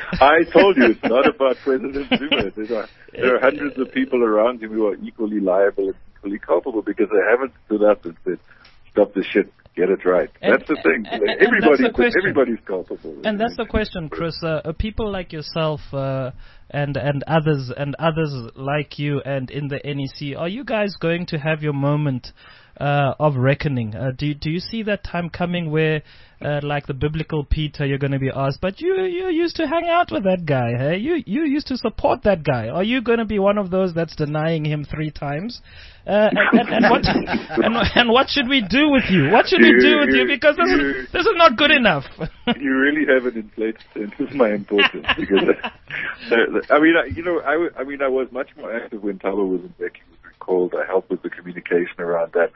I told you it's not about President Zuma. There are, there are hundreds of people around him who are equally liable and equally culpable because they haven't stood up and said, "Stop the shit. Get it right." And, that's the thing. And, and, Everybody, and that's the everybody's culpable. And that's the question, Chris. Uh, uh, people like yourself uh, and and others and others like you and in the N E C, are you guys going to have your moment uh, of reckoning? Uh, do do you see that time coming where, uh, like the biblical Peter, you're going to be asked, but you you used to hang out with that guy, hey? You you used to support that guy. Are you going to be one of those that's denying him three times? Uh, and, and, and what and, and what should we do with you? What should we do with you? Because this is this is not good enough. You really have an inflated sense of my importance because, uh, I mean, I, you know, I, w- I mean, I was much more active when Thabo was in Becky was recalled. I helped with the communication around that.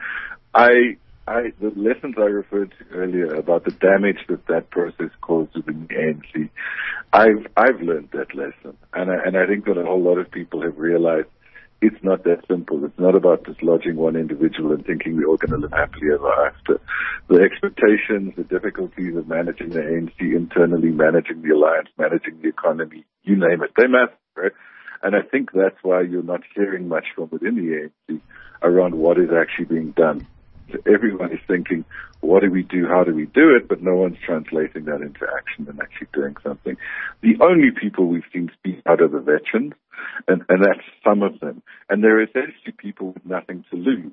I, I, the lessons I referred to earlier about the damage that that process caused within the A N C, I've, I've learned that lesson, and I, and I think that a whole lot of people have realized it's not that simple. It's not about dislodging one individual and thinking we're all going to live happily ever after. The expectations, the difficulties of managing the A N C internally, managing the alliance, managing the economy, you name it, they're massive, right? And I think that's why you're not hearing much from within the A N C around what is actually being done. So everyone is thinking, what do we do? How do we do it? But no one's translating that into action and actually doing something. The only people we've seen speak out are the veterans, and, and that's some of them. And they're essentially people with nothing to lose.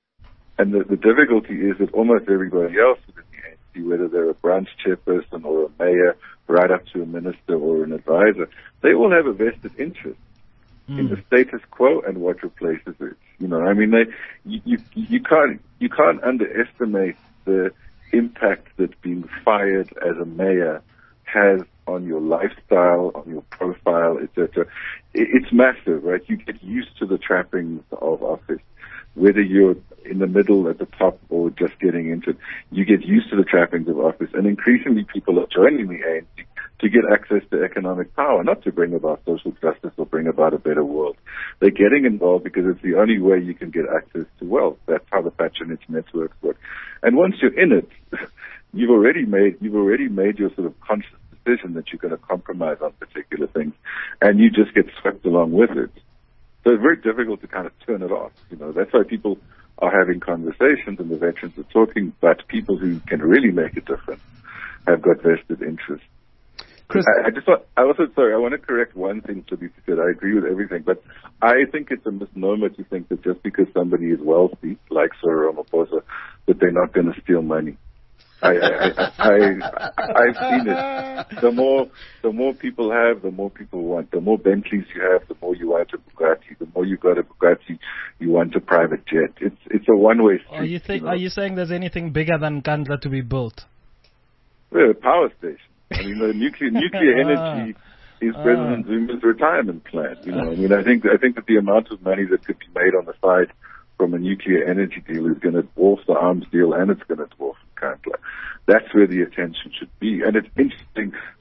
And the, the difficulty is that almost everybody else within the A N C, whether they're a branch chairperson or a mayor, right up to a minister or an advisor, they all have a vested interest mm. in the status quo and what replaces it. You know, I mean, they, you, you, you can't, you can't underestimate the impact that being fired as a mayor has on your lifestyle, on your profile, et cetera. It, it's massive, right? You get used to the trappings of office, whether you're in the middle, at the top, or just getting into it. You get used to the trappings of office, and increasingly people are joining the A N C to get access to economic power, not to bring about social justice or bring about a better world. They're getting involved because it's the only way you can get access to wealth. That's how the patronage networks work. And once you're in it, you've already made you've already made your sort of conscious decision that you're going to compromise on particular things, and you just get swept along with it. So it's very difficult to kind of turn it off. You know, that's why people are having conversations and the veterans are talking, but people who can really make a difference have got vested interest. Chris, I, I just want, I also, sorry, I want to correct one thing to be said. I agree with everything, but I think it's a misnomer to think that just because somebody is wealthy, like Cyril Ramaphosa, that they're not going to steal money. I, I, I, I, I've seen it. The more, the more people have, the more people want. The more Bentleys you have, the more you want a Bugatti. The more you got a Bugatti, you want a private jet. It's, it's a one-way street. Are you, think, you know? Are you saying there's anything bigger than Nkandla to be built? Well, a power station. I mean, the nuclear nuclear energy is President Zuma's retirement plan. You know, I mean, I think I think that the amount of money that could be made on the side from a nuclear energy deal is going to dwarf the arms deal, and it's going to dwarf Nkandla. That's where the attention should be. And it's interesting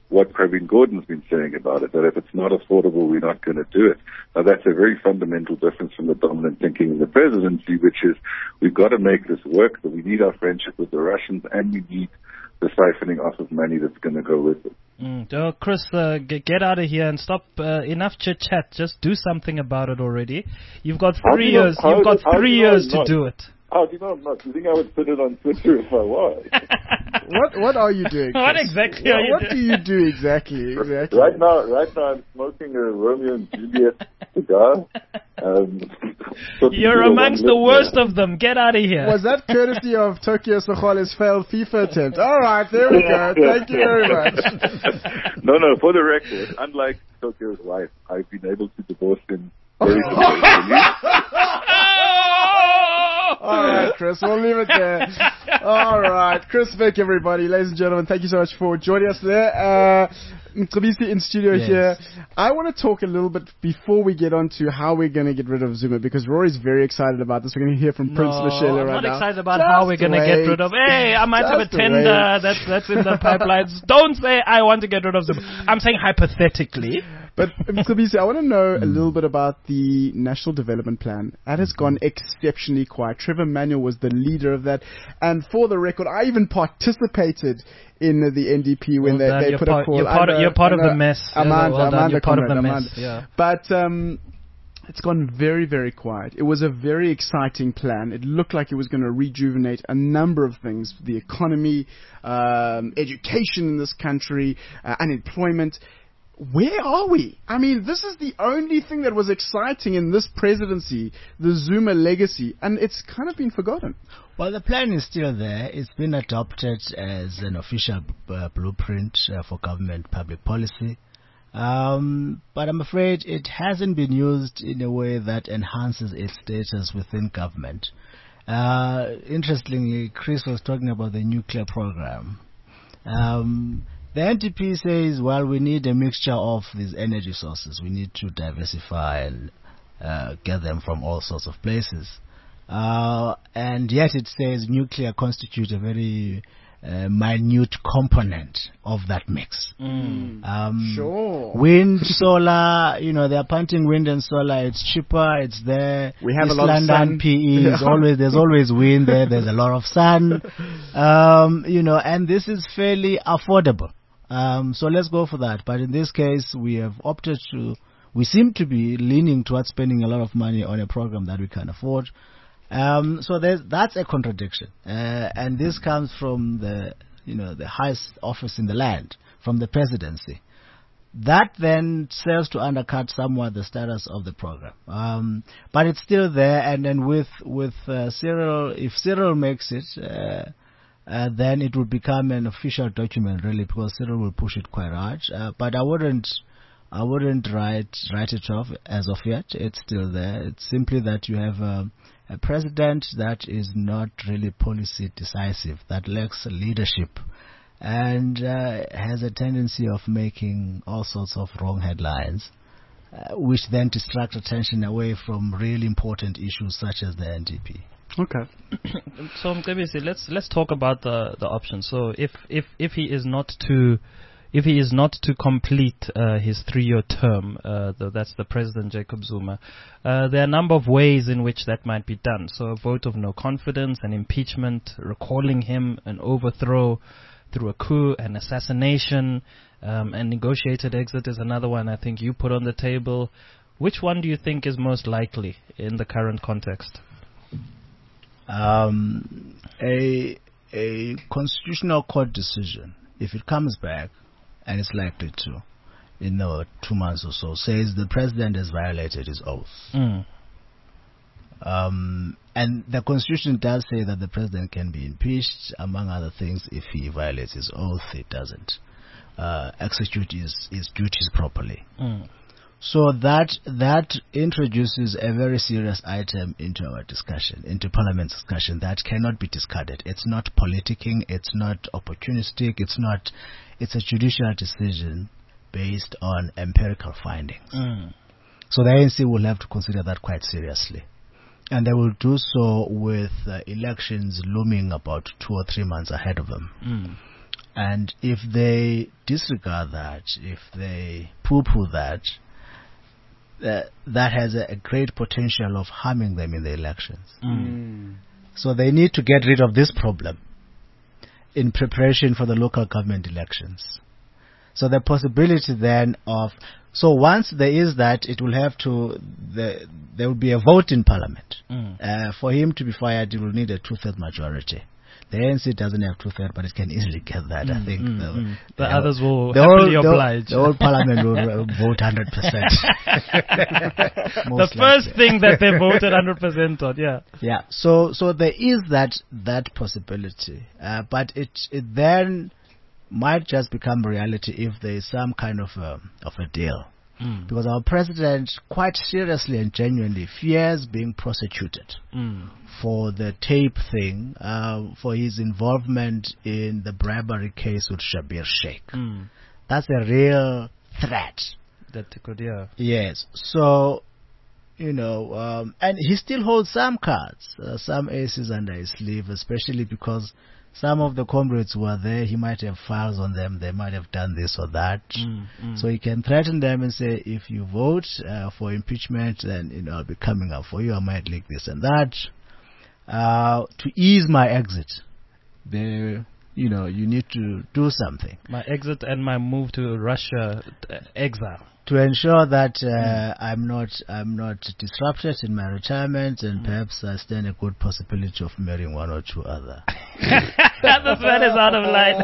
what Praveen Gordon's been saying about it, that if it's not affordable, we're not going to do it. Now, that's a very fundamental difference from the dominant thinking in the presidency, which is we've got to make this work, that we need our friendship with the Russians, and we need the siphoning off of money that's going to go with it. Mm. Oh, Chris, uh, get, get out of here and stop. Uh, enough chit chat. Just do something about it already. You've got three you years. Know, You've got how three you know years to not? do it. How do you know I'm not? Do you think I would put it on Twitter if I was? What What are you doing? Chris? What exactly what, are you what doing? do you do exactly? Exactly. Right now, right now I'm smoking a Romeo and Juliet cigar. Um, You're amongst the worst of them. Get out of here. Was that courtesy of Tokyo Sokhale's failed FIFA attempt? All right, there we go. Thank you very much. No, no, for the record, unlike Tokyo's wife, I've been able to divorce him very successfully. All right, Chris, we'll leave it there. All right, Chris Vick, everybody, ladies and gentlemen, thank you so much for joining us there. Uh, Mcebisi in studio Yes. here. I want to talk a little bit before we get on to how we're going to get rid of Zuma, because Rory's very excited about this. We're going to hear from Prince No, Lashela I'm right not now. excited about Just how we're going to get wait. rid of. Hey, I might have a Just tender wait. that's that's in the pipelines. Don't say I want to get rid of Zuma. I'm saying hypothetically. But Mcebisi, I want to know a little bit about the National Development Plan. That has gone exceptionally quiet. Trevor Manuel was the leader of that, and for the record, I even participated in the N D P when Well they, done. they You're put part- a call. you're part of- I know- you're part I of the know. mess. Yeah, Amanda, well done. Amanda, You're part of comrade, the mess. Amanda. Yeah. But um, it's gone very, very quiet. It was a very exciting plan. It looked like it was going to rejuvenate a number of things: the economy, um, education in this country, uh, unemployment. Where are we? I mean, this is the only thing that was exciting in this presidency, the Zuma legacy, and it's kind of been forgotten. Well, the plan is still there. It's been adopted as an official uh, blueprint uh, for government public policy. Um, but I'm afraid it hasn't been used in a way that enhances its status within government. Uh, interestingly, Chris was talking about the nuclear program. Um, the N D P says, well, we need a mixture of these energy sources. We need to diversify and uh, get them from all sorts of places. Uh, and yet it says nuclear constitutes a very uh, minute component of that mix. Mm. Um, Sure. Wind, solar, you know, they're punting wind and solar. It's cheaper. It's there. We have East a lot of London sun. P E is always, there's always wind there. There's a lot of sun. Um, you know, and this is fairly affordable. Um, so let's go for that. But in this case, we have opted to, we seem to be leaning towards spending a lot of money on a program that we can afford. Um, so there's, that's a contradiction. Uh, and this comes from the, you know, the highest office in the land, from the presidency. That then serves to undercut somewhat the status of the program. Um, but it's still there, and then with, with uh, Cyril, if Cyril makes it, uh, Uh, then it will become an official document, really, because Cyril will push it quite hard. Uh, but I wouldn't, I wouldn't write write it off as of yet. It's still there. It's simply that you have a, a president that is not really policy decisive, that lacks leadership, and uh, has a tendency of making all sorts of wrong headlines, uh, which then distract attention away from really important issues such as the N D P. Okay. So Mcebisi, let's let's talk about the the options. So if if if he is not to if he is not to complete uh, his three-year term, uh, the, that's the President Jacob Zuma, uh, there are a number of ways in which that might be done. So a vote of no confidence, an impeachment, recalling him, an overthrow through a coup, an assassination, um, and negotiated exit is another one I think you put on the table. Which one do you think is most likely in the current context? Um, a a constitutional court decision, if it comes back, and it's likely to, in uh, two months or so, says the president has violated his oath. Mm. Um, and the constitution does say that the president can be impeached, among other things, if he violates his oath. It doesn't uh, execute his, his duties properly. Mm. So that that introduces a very serious item into our discussion, into Parliament's discussion, that cannot be discarded. It's not politicking, it's not opportunistic, it's not, it's a judicial decision based on empirical findings. Mm. So the A N C will have to consider that quite seriously. And they will do so with uh, elections looming about two or three months ahead of them. Mm. And if they disregard that, if they poo-poo that, uh, that has a, a great potential of harming them in the elections. Mm. So they need to get rid of this problem in preparation for the local government elections. So the possibility then of, so once there is that, it will have to, the, there will be a vote in Parliament. Mm. Uh, for him to be fired, he will need a two-third majority. The A N C doesn't have two-thirds, but it can easily get that, Mm, I think. mm, the mm. the, The others will the happily whole, oblige. The, the whole Parliament will uh, vote one hundred percent. The first thing that they voted one hundred percent on, yeah. Yeah, so so there is that that possibility, uh, but it it then might just become reality if there is some kind of a, of a deal. Mm. Because our president quite seriously and genuinely fears being prosecuted Mm. for the tape thing, uh, for his involvement in the bribery case with Shabir Sheikh. Mm. That's a real threat. That could, yeah. Yes. So, you know, um, and he still holds some cards, uh, some aces under his sleeve, especially because some of the comrades who are there, he might have files on them, they might have done this or that. Mm, mm. So he can threaten them and say, if you vote uh, for impeachment, then, you know, I'll be coming up for you, I might leak this and that. Uh, to ease my exit, they, you know, you need to do something. My exit and my move to Russia, uh, exile. To ensure that uh, mm. I'm not I'm not disrupted in my retirement, and mm. perhaps I stand a good possibility of marrying one or two other. This man is out of line.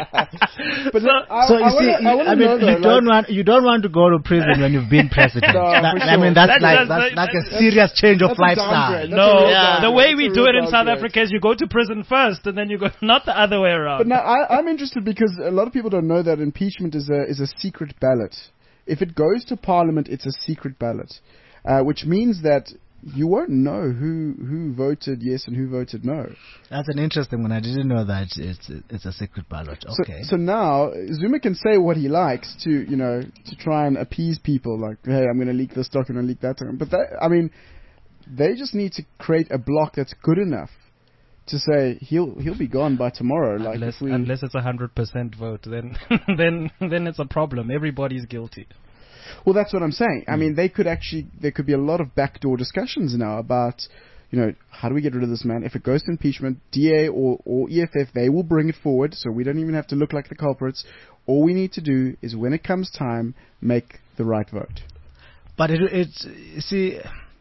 But so, I, so you I see, wanna, I, I mean, know, though, you don't like, want you don't want to go to prison when you've been president. No, that, for I mean, sure. that's That like does- that's that- like a that's- serious change of that's a lifestyle. downgrade. That's No, a real Yeah. downgrade. the way That's we a do real it in South downgrade. Africa is you go to prison first, and then you go, not the other way around. But now I, I'm interested because a lot of people don't know that impeachment is a is a secret ballot. If it goes to Parliament, it's a secret ballot, uh, which means that you won't know who who voted yes and who voted no. That's an interesting one. I didn't know that it's it's a secret ballot. Okay. So, so now Zuma can say what he likes to you know to try and appease people, like, hey, I'm going to leak this document, leak that document. But that, I mean, they just need to create a block that's good enough to say he'll he'll be gone by tomorrow. Like unless, if we, unless it's a hundred percent vote, then then then it's a problem. Everybody's guilty. Well, that's what I'm saying. I Mm. mean, they could actually, there could be a lot of backdoor discussions now about, you know, how do we get rid of this man? If it goes to impeachment, D A or, or E F F, they will bring it forward, so we don't even have to look like the culprits. All we need to do is, when it comes time, make the right vote. But it, it's, you see,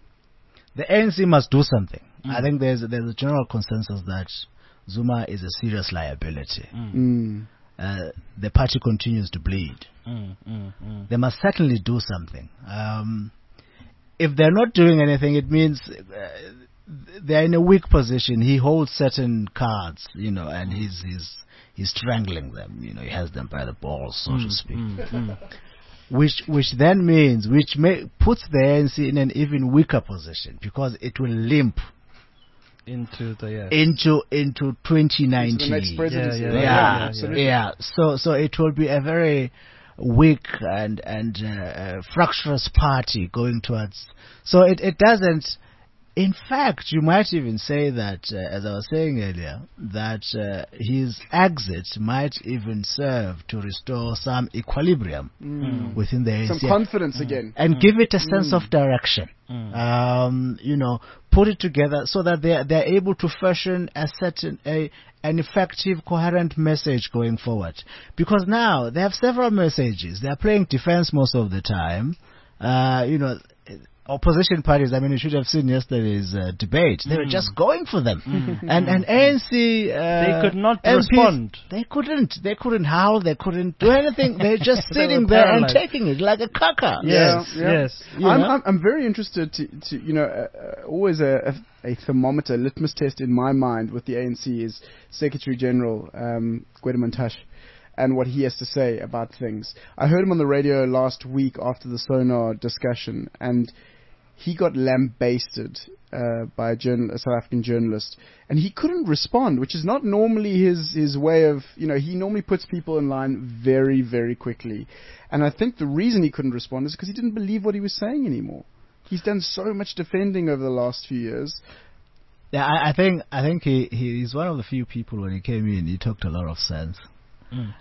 the A N C must do something. Mm. I think there's there's a general consensus that Zuma is a serious liability. Mm. Mm. Uh, the party continues to bleed. Mm, mm, mm. They must certainly do something. Um, if they're not doing anything, it means uh, they're in a weak position. He holds certain cards, you know, and he's he's he's strangling them. You know, he has them by the balls, so Mm, to speak. mm, mm. Which which then means which may, puts the A N C in an even weaker position because it will limp Into the yeah. into into twenty nineteen. Into the next presidency. Yeah, Yeah, yeah, yeah, yeah, absolutely. yeah. So so it will be a very weak and and uh, uh, fractious party going towards. So it it doesn't. In fact, you might even say that, uh, as I was saying earlier, that uh, his exit might even serve to restore some equilibrium Mm. within the A N C Some confidence again. and give it a sense of direction. Mm. Um, you know, put it together so that they they're able to fashion a certain a an effective, coherent message going forward. Because now they have several messages. They are playing defense most of the time. Uh, you know. Opposition parties, I mean, you should have seen yesterday's uh, debate. They Mm. were just going for them. Mm. And and A N C... Uh, They could not M Ps, respond. They couldn't. They couldn't howl. They couldn't do anything. They're just They sitting were there and paralyzed. taking it like a caca. Yes, Yeah, yeah. yes. You I'm, know? I'm I'm very interested to, to you know uh, uh, always a, a a thermometer litmus test in my mind with the A N C is Secretary General um, Gwede Mantashe and what he has to say about things. I heard him on the radio last week after the Sonar discussion, and he got lambasted uh, by a, journal- a South African journalist, and he couldn't respond, which is not normally his, his way of, you know, he normally puts people in line very, very quickly. And I think the reason he couldn't respond is because he didn't believe what he was saying anymore. He's done so much defending over the last few years. Yeah, I, I think I think he he's one of the few people when he came in, he talked a lot of sense. Mm.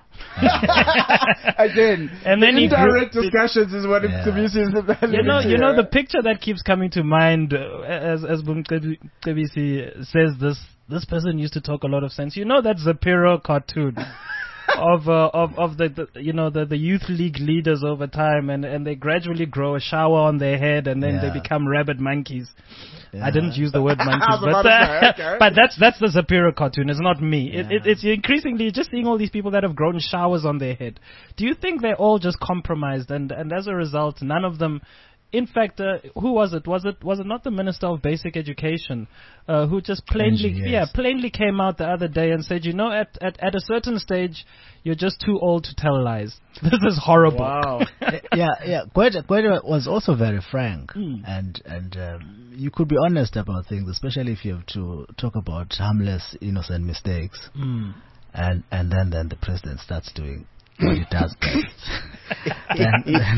Again, and then indirect he discussions is what yeah. Mcebisi is. You know, you know, the picture that keeps coming to mind uh, as as Mcebisi says this. This person used to talk a lot of sense. You know that Zapiro cartoon of uh, of of the, the you know the, the youth league leaders over time, and, and they gradually grow a shower on their head, and then yeah. they become rabbit monkeys. Yeah. I didn't use the word monkeys, I was but about to uh, say, okay. but that's that's the Zapiro cartoon. It's not me. Yeah. It, it, it's increasingly just seeing all these people that have grown showers on their head. Do you think they're all just compromised, and and as a result, none of them? In fact, uh, who was it? Was it was it not the Minister of Basic Education uh, who just plainly, Yes. yeah, plainly came out the other day and said, you know, at, at at a certain stage, you're just too old to tell lies. This is horrible. Wow. yeah, yeah. Gwede, Gwede was also very frank, Mm. and and um, you could be honest about things, especially if you have to talk about harmless, innocent mistakes, Mm. and and then then the president starts doing what he does best. then,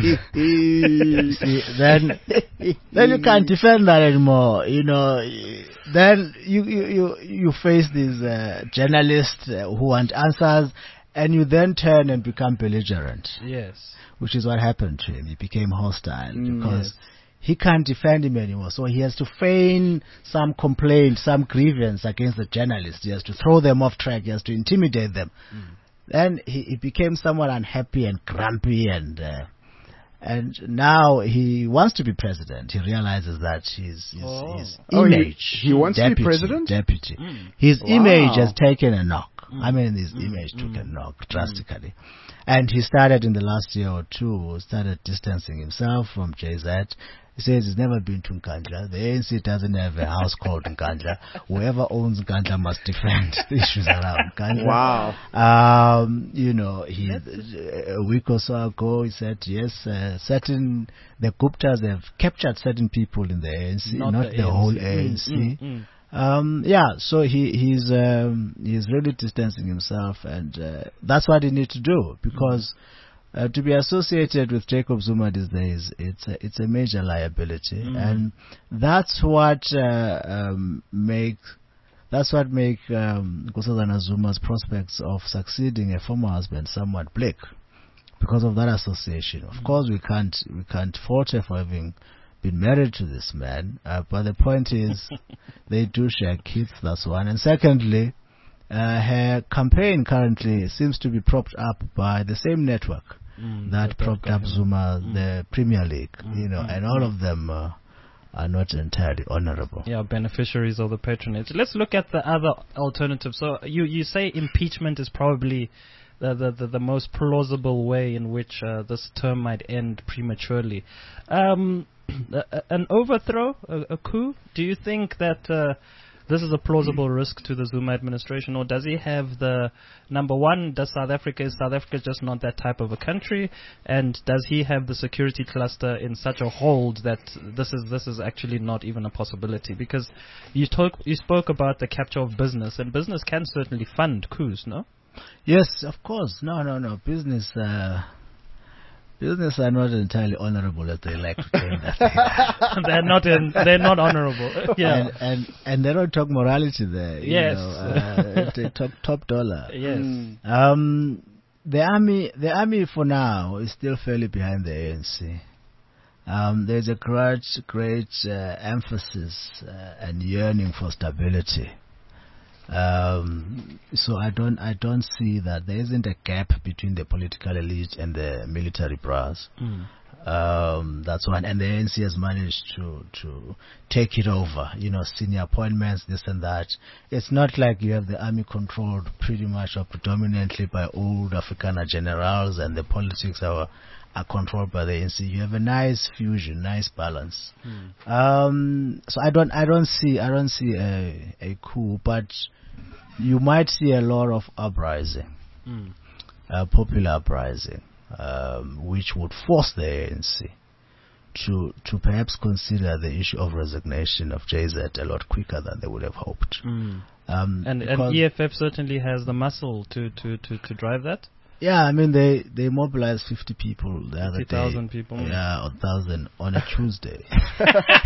then, see, then, then you can't defend that anymore. You know, then you you you, you face these uh, journalists uh, who want answers, and you then turn and become belligerent. Yes. Which is what happened to him. He became hostile Mm, because he can't defend him anymore. So he has to feign some complaint, some grievance against the journalists. He has to throw them off track. He has to intimidate them. Mm. Then he, he became somewhat unhappy and grumpy, and uh, and now he wants to be president. He realizes that his his, Oh. his Oh, he- image. he wants to be deputy, president? Deputy. Mm. His Wow. image has taken a knock. Mm. I mean, his Mm. image took a Mm. knock drastically. And he started in the last year or two, started distancing himself from J Z. He says he's never been to Nkandla. The A N C doesn't have a house called Nkandla. Whoever owns Nkandla must defend the issues around Nkandla. Wow. Um, you know, he a week or so ago he said yes, uh, certain the Guptas have captured certain people in the A N C, not, Not the, the A N C. whole A N C. Mm, mm, mm. Um, yeah, so he he's um, he's really distancing himself, and uh, that's what he needs to do, because uh, to be associated with Jacob Zuma these days, it's a, it's a major liability, Mm. and that's what uh, um, make that's what make um, Nkosazana Zuma's prospects of succeeding a former husband somewhat bleak, because of that association. Of Mm. course, we can't we can't fault her for having been married to this man, uh, but the point is they do share kids, that's one. And secondly, uh, her campaign currently seems to be propped up by the same network Mm, that that propped got up him. Zuma, Mm. the Premier League, Mm, you know, mm, and all mm. of them uh, are not entirely honorable. Yeah, beneficiaries of the patronage. Let's look at the other alternative. So you, you say impeachment is probably the, the, the, the most plausible way in which uh, this term might end prematurely. Um, a, an overthrow, a, a coup? Do you think that uh, this is a plausible risk to the Zuma administration, or does he have the, number one, does South Africa, is South Africa just not that type of a country, and does he have the security cluster in such a hold that this is this is actually not even a possibility? Because you talk, you spoke about the capture of business, and business can certainly fund coups, no? Yes, of course. No, no, no. Business, uh, business are not entirely honorable as they like to claim that they are. they're not in, they're not honorable. Yeah. And, and and they don't talk morality there. You Yes. know, uh, they talk top dollar. Yes. Mm. Um, the army, the army for now is still fairly behind the A N C. Um, there's a great, great uh, emphasis uh, and yearning for stability. Um, so I don't, I don't see that there isn't a gap between the political elite and the military brass. Mm. Um, that's one, and the A N C has managed to to take it over. You know, senior appointments, this and that. It's not like you have the army controlled pretty much or predominantly by old Afrikaner generals, and the politics are are controlled by the A N C. You have a nice fusion, nice balance. Mm. Um, so I don't, I don't see, I don't see a a coup, but you might see a lot of uprising, Mm. uh, popular uprising. Um, which would force the A N C to to perhaps consider the issue of resignation of J Z a lot quicker than they would have hoped. Mm. Um, And, and E F F certainly has the muscle to, to, to, to drive that. yeah, I mean they they mobilized fifty people the other fifty day. thousand people. Yeah, a thousand on a Tuesday.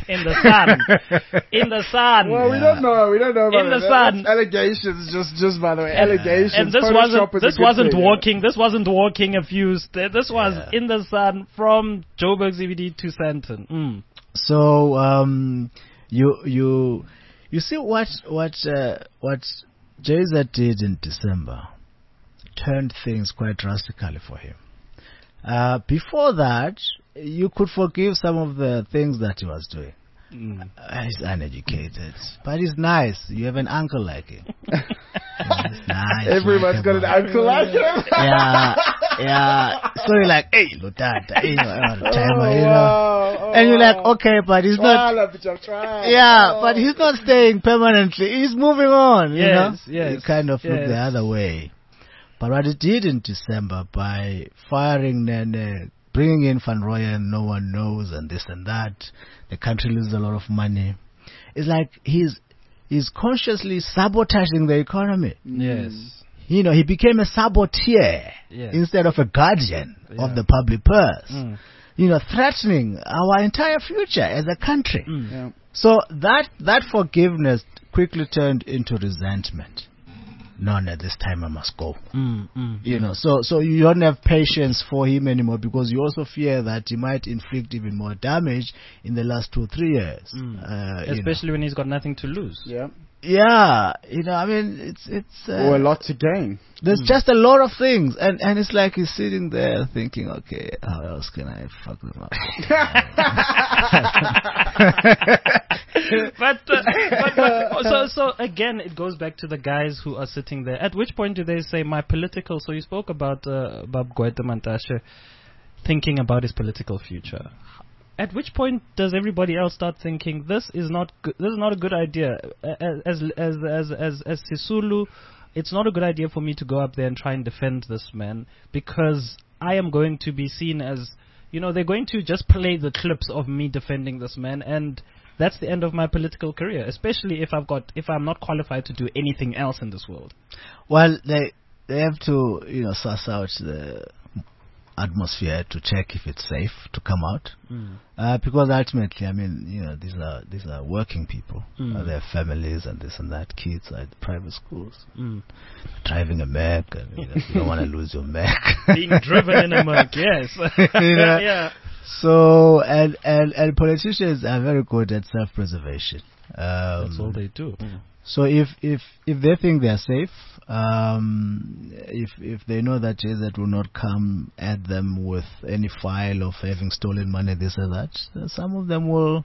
in the sun, in the sun. Well, we don't know. We don't know about In the that. sun. That's allegations, just, just by the way, allegations. And this Photoshop wasn't is a this good wasn't thing, walking. This wasn't walking a few. St- this was Yeah. in the sun from Joburg C B D to Sandton. Mm. So um, you you you see what what uh, what J Z did in December turned things quite drastically for him. Uh, before that, you could forgive some of the things that he was doing. Mm. Uh, he's uneducated, but he's nice. You have an uncle like him. Yeah, he's nice. Everyone's got an likable. uncle like him. Yeah, yeah. So you're like, hey, Lutata, hey, you know, all the time, Oh, you know. wow. Oh, And you're like, wow. okay, but he's not. Try, bitch, I'm trying. Yeah, Oh. but he's not staying permanently. He's moving on, you know. Yes, yes, You kind of look yes. the other way. But what it did in December by firing Nene, bringing in Van Rooyen, no one knows, and this and that, the country loses a lot of money. It's like he's he's consciously sabotaging the economy. Yes. You know, he became a saboteur Yes. instead of a guardian Yeah. of the public purse. Mm. You know, threatening our entire future as a country. Mm. Yeah. So that that forgiveness quickly turned into resentment. No, no, this time I must go. Mm, mm. You know, so so you don't have patience for him anymore because you also fear that he might inflict even more damage in the last two or three years. Mm. Uh, you know. Especially when he's got nothing to lose. Yeah. Yeah, you know, I mean, it's it's. Uh, Or a lot to gain. There's Mm. just a lot of things, and and it's like he's sitting there thinking, okay, how else can I fuck them up? but, uh, but, but so so again, it goes back to the guys who are sitting there. At which point do they say my political? So you spoke about uh, Bab Gweta Mantashe thinking about his political future. At which point does everybody else start thinking this is not go- this is not a good idea? As as as as as Sisulu, it's not a good idea for me to go up there and try and defend this man because I am going to be seen as, you know, they're going to just play the clips of me defending this man, and that's the end of my political career. Especially if I've got if I'm not qualified to do anything else in this world. Well, they they have to, you know, suss out the atmosphere to check if it's safe to come out, Mm. uh, because ultimately, I mean, you know, these are these are working people. Mm. Uh, they have families and this and that. Kids are at private schools, Mm. driving a Mac, and you, know, you don't want to lose your Mac. Being driven in a Mac, yes. You know? Yeah. So, and, and and politicians are very good at self-preservation. Um, That's all they do. So if if if they think they are safe, um, if if they know that J Z will not come at them with any file of having stolen money, this or that, uh, some of them will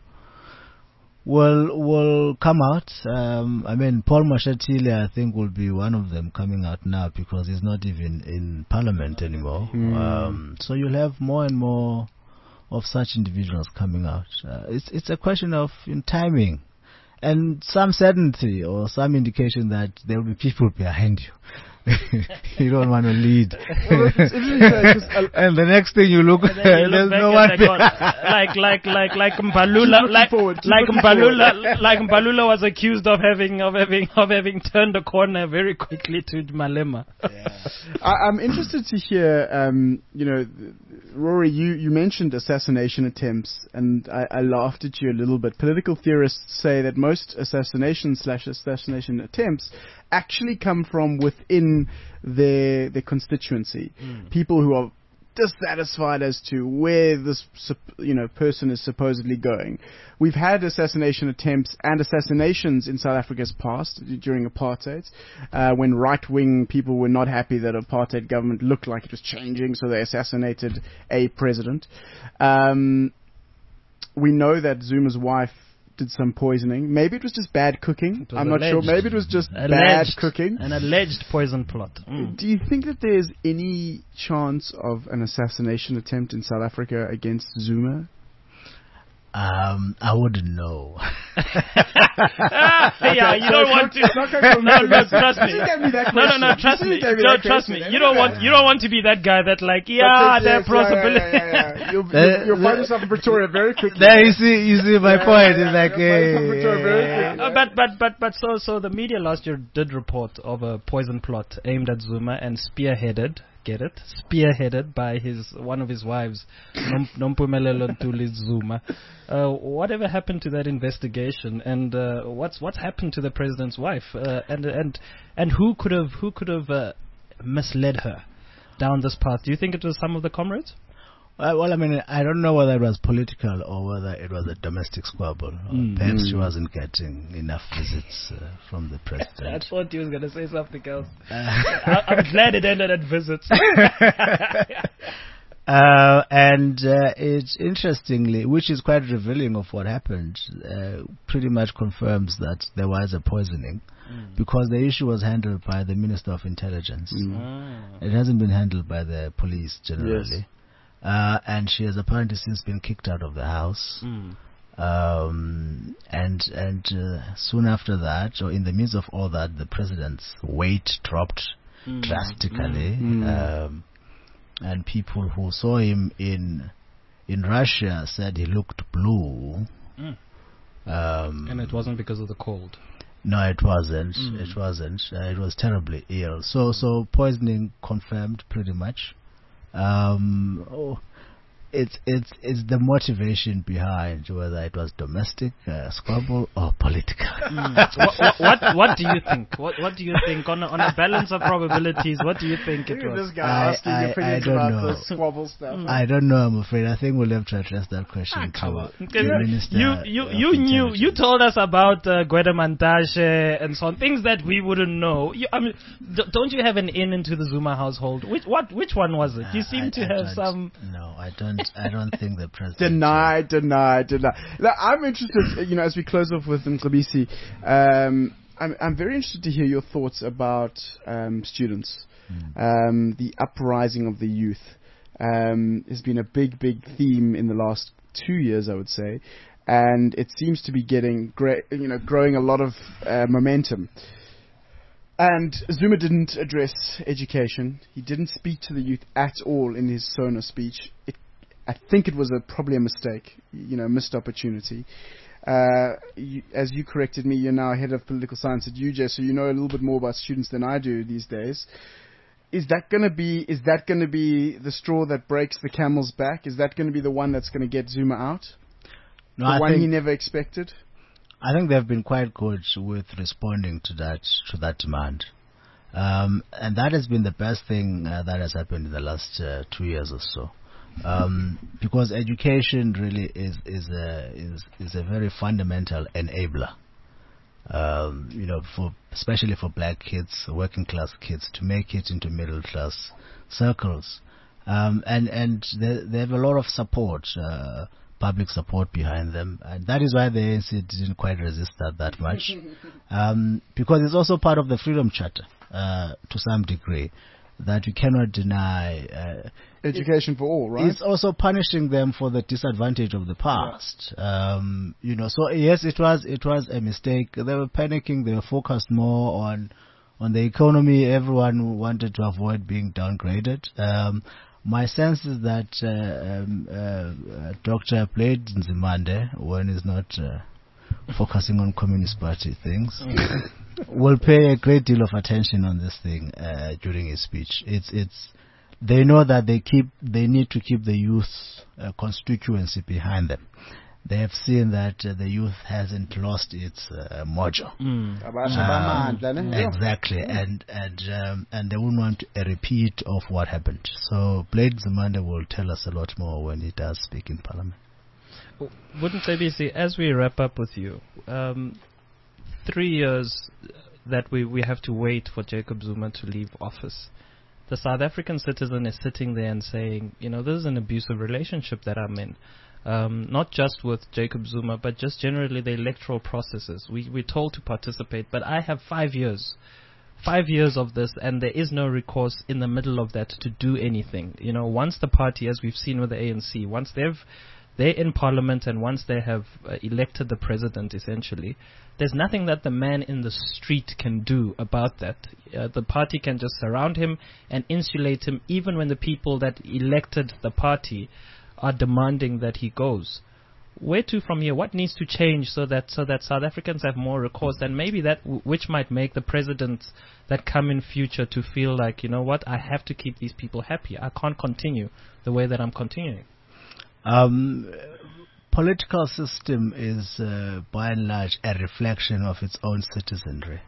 will will come out. Um, I mean, Paul Mashatile, I think, will be one of them coming out now because he's not even in Parliament anymore. Mm. Um, so you'll have more and more of such individuals coming out. Uh, it's it's a question of in timing. And some certainty or some indication that there will be people behind you. You don't want to lead. Well, it's interesting that 'cause I- And the next thing you look, And then you there's look back no and one like, behind. God, like like like like Mbalula Keep like looking forward, keep like looking Mbalula like Mbalula was accused of having of having of having turned a corner very quickly to Malema. I, I'm interested to hear, um, you know, th- Rory, you, you mentioned assassination attempts, and I, I laughed at you a little bit. Political theorists say that most assassination slash assassination attempts actually come from within their their constituency. Mm. People who are dissatisfied as to where this sup- you know person is supposedly going. We've had assassination attempts and assassinations in South Africa's past during apartheid, uh, when right-wing people were not happy that apartheid government looked like it was changing, so they assassinated a president. Um, we know that Zuma's wife did some poisoning. Maybe it was just bad cooking. It was I'm not sure. alleged. Maybe it was just bad Alleged. cooking. An alleged poison plot. Mm. Do you think that there's any chance of an assassination attempt in South Africa against Zuma? Um, I wouldn't know. Yeah, you don't want to. No, no, trust me. No, no, no, trust me. No, trust me. You don't want. You don't want to be that guy that like, yeah, there are possibilities. You'll, Uh, you'll, you'll find yourself in Pretoria very quickly. There you see, you see my Yeah, point. yeah, It's like, you'll find yourself in hey, Pretoria very quickly. Uh, but but but but so so the media last year did report of a poison plot aimed at Zuma and spearheaded, get it, spearheaded by his one of his wives, Nom- Nompumelelo Ntuli Zuma. Uh, whatever happened to that investigation, and uh, what's what's happened to the president's wife, uh, and and and who could have who could have uh, misled her down this path? Do you think it was some of the comrades? Uh, well, I mean, I don't know whether it was political or whether it was a domestic squabble. Mm. Or perhaps she wasn't getting enough visits uh, from the president. I thought he was going to say something else. Uh, I, I'm glad it ended at visits. uh, and uh, it's interestingly, which is quite revealing of what happened, uh, pretty much confirms that there was a poisoning. Mm. Because the issue was handled by the Minister of Intelligence. Mm. Ah. It hasn't been handled by the police generally. Yes. Uh, and she has apparently since been kicked out of the house. Mm. Um, and and uh, soon after that, or in the midst of all that, the president's weight dropped mm. drastically. Mm. Um, and people who saw him in in Russia said he looked blue. Mm. Um, and it wasn't because of the cold. No, it wasn't. Mm. It wasn't. Uh, it was terribly ill. So so poisoning confirmed pretty much. Um, oh, it's it's it's the motivation behind whether it was domestic uh, squabble or political. Mm. what, what, what what do you think? What what do you think on a, on a balance of probabilities? What do you think it was? This guy asking I, opinions I don't about know. The squabble stuff. Mm. I don't know. I'm afraid. I think we'll have to address that question ah, to the minister. You you you knew. You told us about uh, Gwede Mantashe and so on, things that we wouldn't know. You, I mean, d- don't you have an in into the Zuma household? Which what which one was it? You seem uh, I, to I have some. No, I don't. I don't think the president. Deny, deny, deny. Now, I'm interested, you know, as we close off with Mcebisi, um, I'm, I'm very interested to hear your thoughts about um, students. Mm. Um, the uprising of the youth um, has been a big, big theme in the last two years, I would say, and it seems to be getting, great, you know, growing a lot of uh, momentum. And Zuma didn't address education. He didn't speak to the youth at all in his SONA speech. It I think it was a, probably a mistake, you know, missed opportunity. Uh, you, as you corrected me, you're now head of political science at U J, so you know a little bit more about students than I do these days. Is that going to be? Is that going to be the straw that breaks the camel's back? Is that going to be the one that's going to get Zuma out? No, the I one think, he never expected. I think they've been quite good with responding to that to that demand, um, and that has been the best thing uh, that has happened in the last uh, two years or so. Um, because education really is is a is is a very fundamental enabler, um, you know, for especially for black kids, working class kids, to make it into middle class circles, um, and and they, they have a lot of support, uh, public support behind them, and that is why the A N C didn't quite resist that that much, um, because it's also part of the Freedom Charter uh, to some degree. That you cannot deny. Uh, Education for all, right? It's also punishing them for the disadvantage of the past. Yeah. Um, you know, so yes, it was it was a mistake. They were panicking. They were focused more on on the economy. Everyone wanted to avoid being downgraded. Um, my sense is that uh, um, uh, uh, Doctor Blade Nzimande, when he's not uh, focusing on Communist Party things, will pay a great deal of attention on this thing uh, during his speech. It's it's they know that they keep they need to keep the youth uh, constituency behind them. They have seen that uh, the youth hasn't lost its uh, mojo. Mm. Um, exactly, mm. and and um, and they wouldn't want a repeat of what happened. So Blade Nzimande will tell us a lot more when he does speak in Parliament. Wouldn't Mcebisi, as we wrap up with you, um, three years that we, we have to wait for Jacob Zuma to leave office. The South African citizen is sitting there and saying, you know, this is an abusive relationship that I'm in. Um, not just with Jacob Zuma, but just generally the electoral processes. We, we're told to participate, but I have five years. Five years of this, and there is no recourse in the middle of that to do anything. You know, once the party, as we've seen with the A N C, once they've they're in parliament and once they have uh, elected the president, essentially, there's nothing that the man in the street can do about that. Uh, the party can just surround him and insulate him, even when the people that elected the party are demanding that he goes. where to from here? What needs to change so that so that South Africans have more recourse, and maybe that w- which might make the presidents that come in future to feel like, you know what, I have to keep these people happy. I can't continue the way that I'm continuing. Um, political system is, uh, by and large, a reflection of its own citizenry.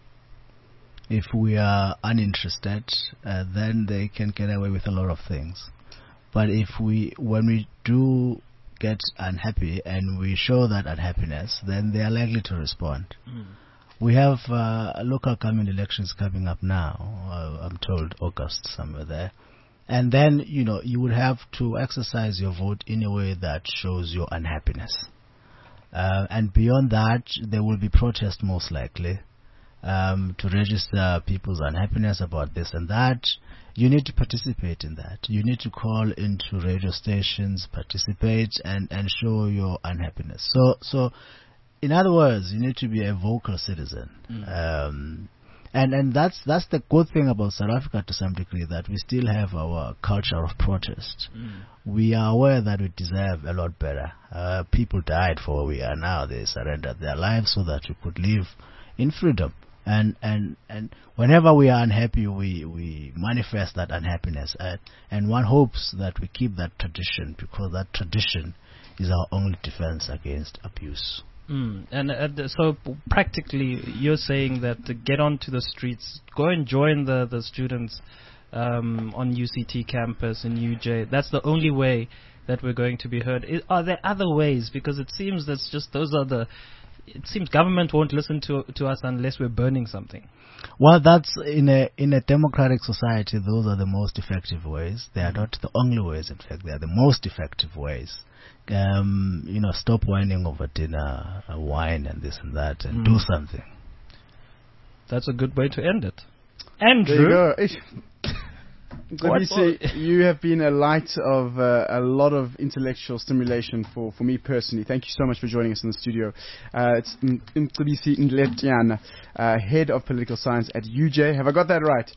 If we are uninterested, uh, then they can get away with a lot of things. But if we, when we do get unhappy and we show that unhappiness, then they are likely to respond. Mm. We have uh, local government elections coming up now. Uh, I'm told August, somewhere there. And then, you know, you would have to exercise your vote in a way that shows your unhappiness. Uh, and beyond that, there will be protest most likely. Um, to register people's unhappiness about this and that, you need to participate in that. You need to call into radio stations, participate, and, and show your unhappiness. So, so, in other words, you need to be a vocal citizen. Mm. Um, and and that's that's the good thing about South Africa to some degree, that we still have our culture of protest. Mm. We are aware that we deserve a lot better. Uh, people died for where we are now. They surrendered their lives so that we could live in freedom. And, and and whenever we are unhappy, we, we manifest that unhappiness. Uh, and one hopes that we keep that tradition, because that tradition is our only defense against abuse. Mm. And uh, so practically you're saying that to get onto the streets, go and join the, the students um, on U C T campus in U J. That's the only way that we're going to be heard. I, are there other ways? Because it seems that's just those are the... It seems government won't listen to to us unless we're burning something. Well, that's in a in a democratic society. Those are the most effective ways. They are not the only ways. In fact, they are the most effective ways. Um, you know, stop whining over dinner, uh, wine and this and that, and mm. do something. That's a good way to end it. Andrew, there you go. Let me see. You have been a light of uh, a lot of intellectual stimulation for, for me personally. Thank you so much for joining us in the studio. Uh, it's Mcebisi Ndletiana, uh, head of political science at U J. Have I got that right?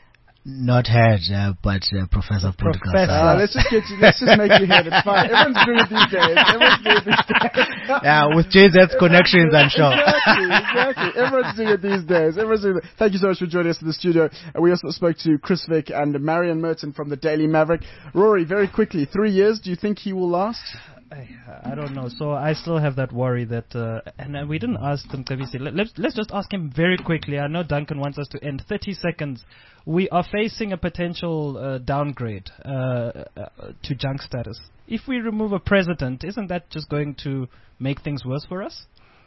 Not head, uh, but uh, professor of political science. Uh, let's just get you, let's just make you head. It's fine. Everyone's doing it these days. Everyone's doing it these days. Yeah, with J Z's connections, I'm sure. Exactly, exactly. Everyone's doing it these days. Everyone's doing it. Thank you so much for joining us in the studio. Uh, we also spoke to Chris Vick and Marion Merton from the Daily Maverick. Rory, very quickly, three years. Do you think he will last? I, I don't know. So I still have that worry that, uh, and uh, we didn't ask them. Let, let's let's just ask him very quickly. I know Duncan wants us to end. Thirty seconds. We are facing a potential uh, downgrade uh, uh, to junk status. If we remove a president, isn't that just going to make things worse for us?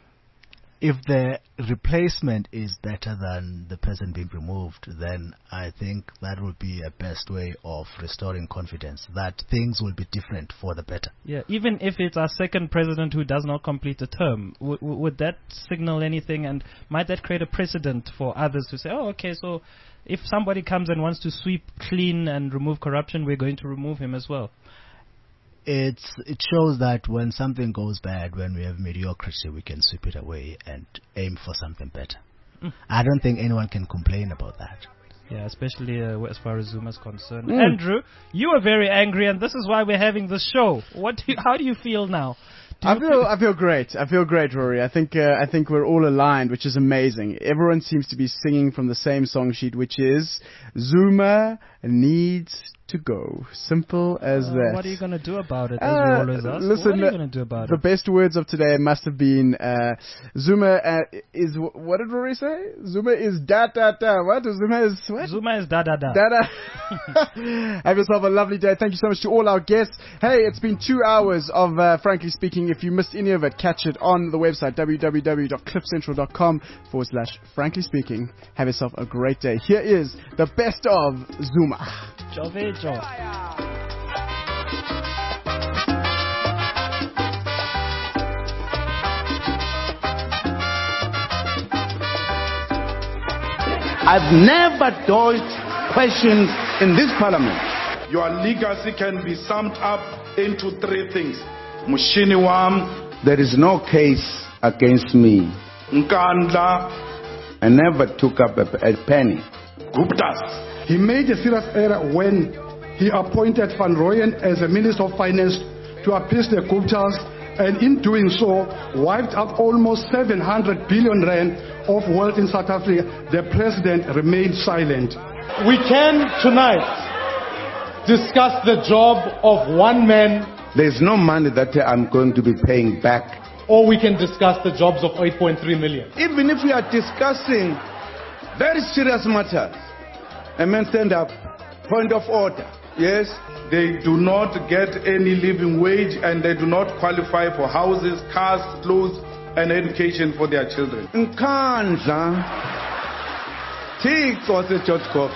If the replacement is better than the person being removed, then I think that would be a best way of restoring confidence, that things will be different for the better. Yeah, even if it's our second president who does not complete a term, w- w- would that signal anything, and might that create a precedent for others to say, oh, okay, so if somebody comes and wants to sweep clean and remove corruption, we're going to remove him as well? It's it shows that when something goes bad, when we have mediocrity, we can sweep it away and aim for something better. Mm. I don't think anyone can complain about that. Yeah, especially uh, as far as Zuma's concerned. Mm. Andrew, you are very angry, and this is why we're having this show. What? Do you, how do you feel now? Do I feel I feel great. I feel great, Rory. I think uh, I think we're all aligned, which is amazing. Everyone seems to be singing from the same song sheet, which is Zuma needs to go. Simple as uh, that. What are you going to do about it, as uh, we always ask? Listen, what are you going to do about the it? The best words of today must have been uh, Zuma uh, is, what did Rory say? Zuma is da da da. What? Zuma is what? Zuma is da da da. Da da. Have yourself a lovely day. Thank you so much to all our guests. Hey, it's been two hours of uh, Frankly Speaking. If you missed any of it, catch it on the website w w w dot cliff central dot com forward slash Frankly Speaking. Have yourself a great day. Here is the best of Zuma. Jovejo. I've never dodged questions in this parliament. Your legacy can be summed up into three things. Mushini wam, there is no case against me. Nkandla, I never took up a, a penny. Guptas. He made a serious error when he appointed Van Rooyen as a Minister of Finance to appease the Guptas and in doing so, wiped out almost seven hundred billion rand of wealth in South Africa. The president remained silent. We can tonight discuss the job of one man. There's no money that I'm going to be paying back. Or we can discuss the jobs of eight point three million. Even if we are discussing very serious matters, a man stand up, point of order. Yes, they do not get any living wage and they do not qualify for houses, cars, clothes, and education for their children. Nkandla, Thixo George Cook.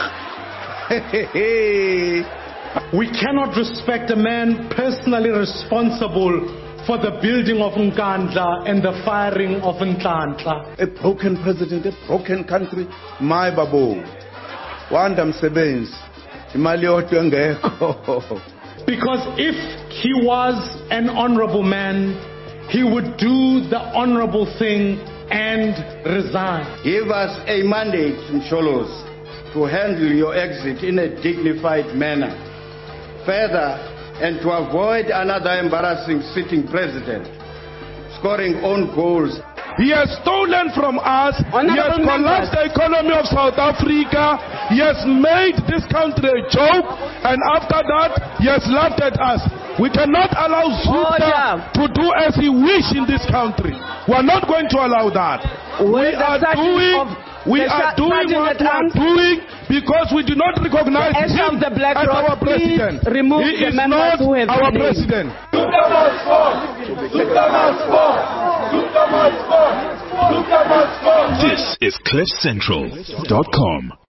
We cannot respect a man personally responsible for the building of Nkandla and the firing of Nhlanhla. A broken president, a broken country. My babu, wanda msebenzi, imali yote ngekho. Because if he was an honorable man, he would do the honorable thing and resign. Give us a mandate, Msholos, to handle your exit in a dignified manner. Further, and to avoid another embarrassing sitting president scoring own goals. He has stolen from us. Honorable he has collapsed members. The economy of South Africa. He has made this country a joke. And after that, he has laughed at us. We cannot allow Zuma to do as he wishes in this country. We are not going to allow that. We are doing, we are doing what we are doing because we do not recognize him the Black as Rock, our president. Remove he the is not our president. This is cliff central dot com.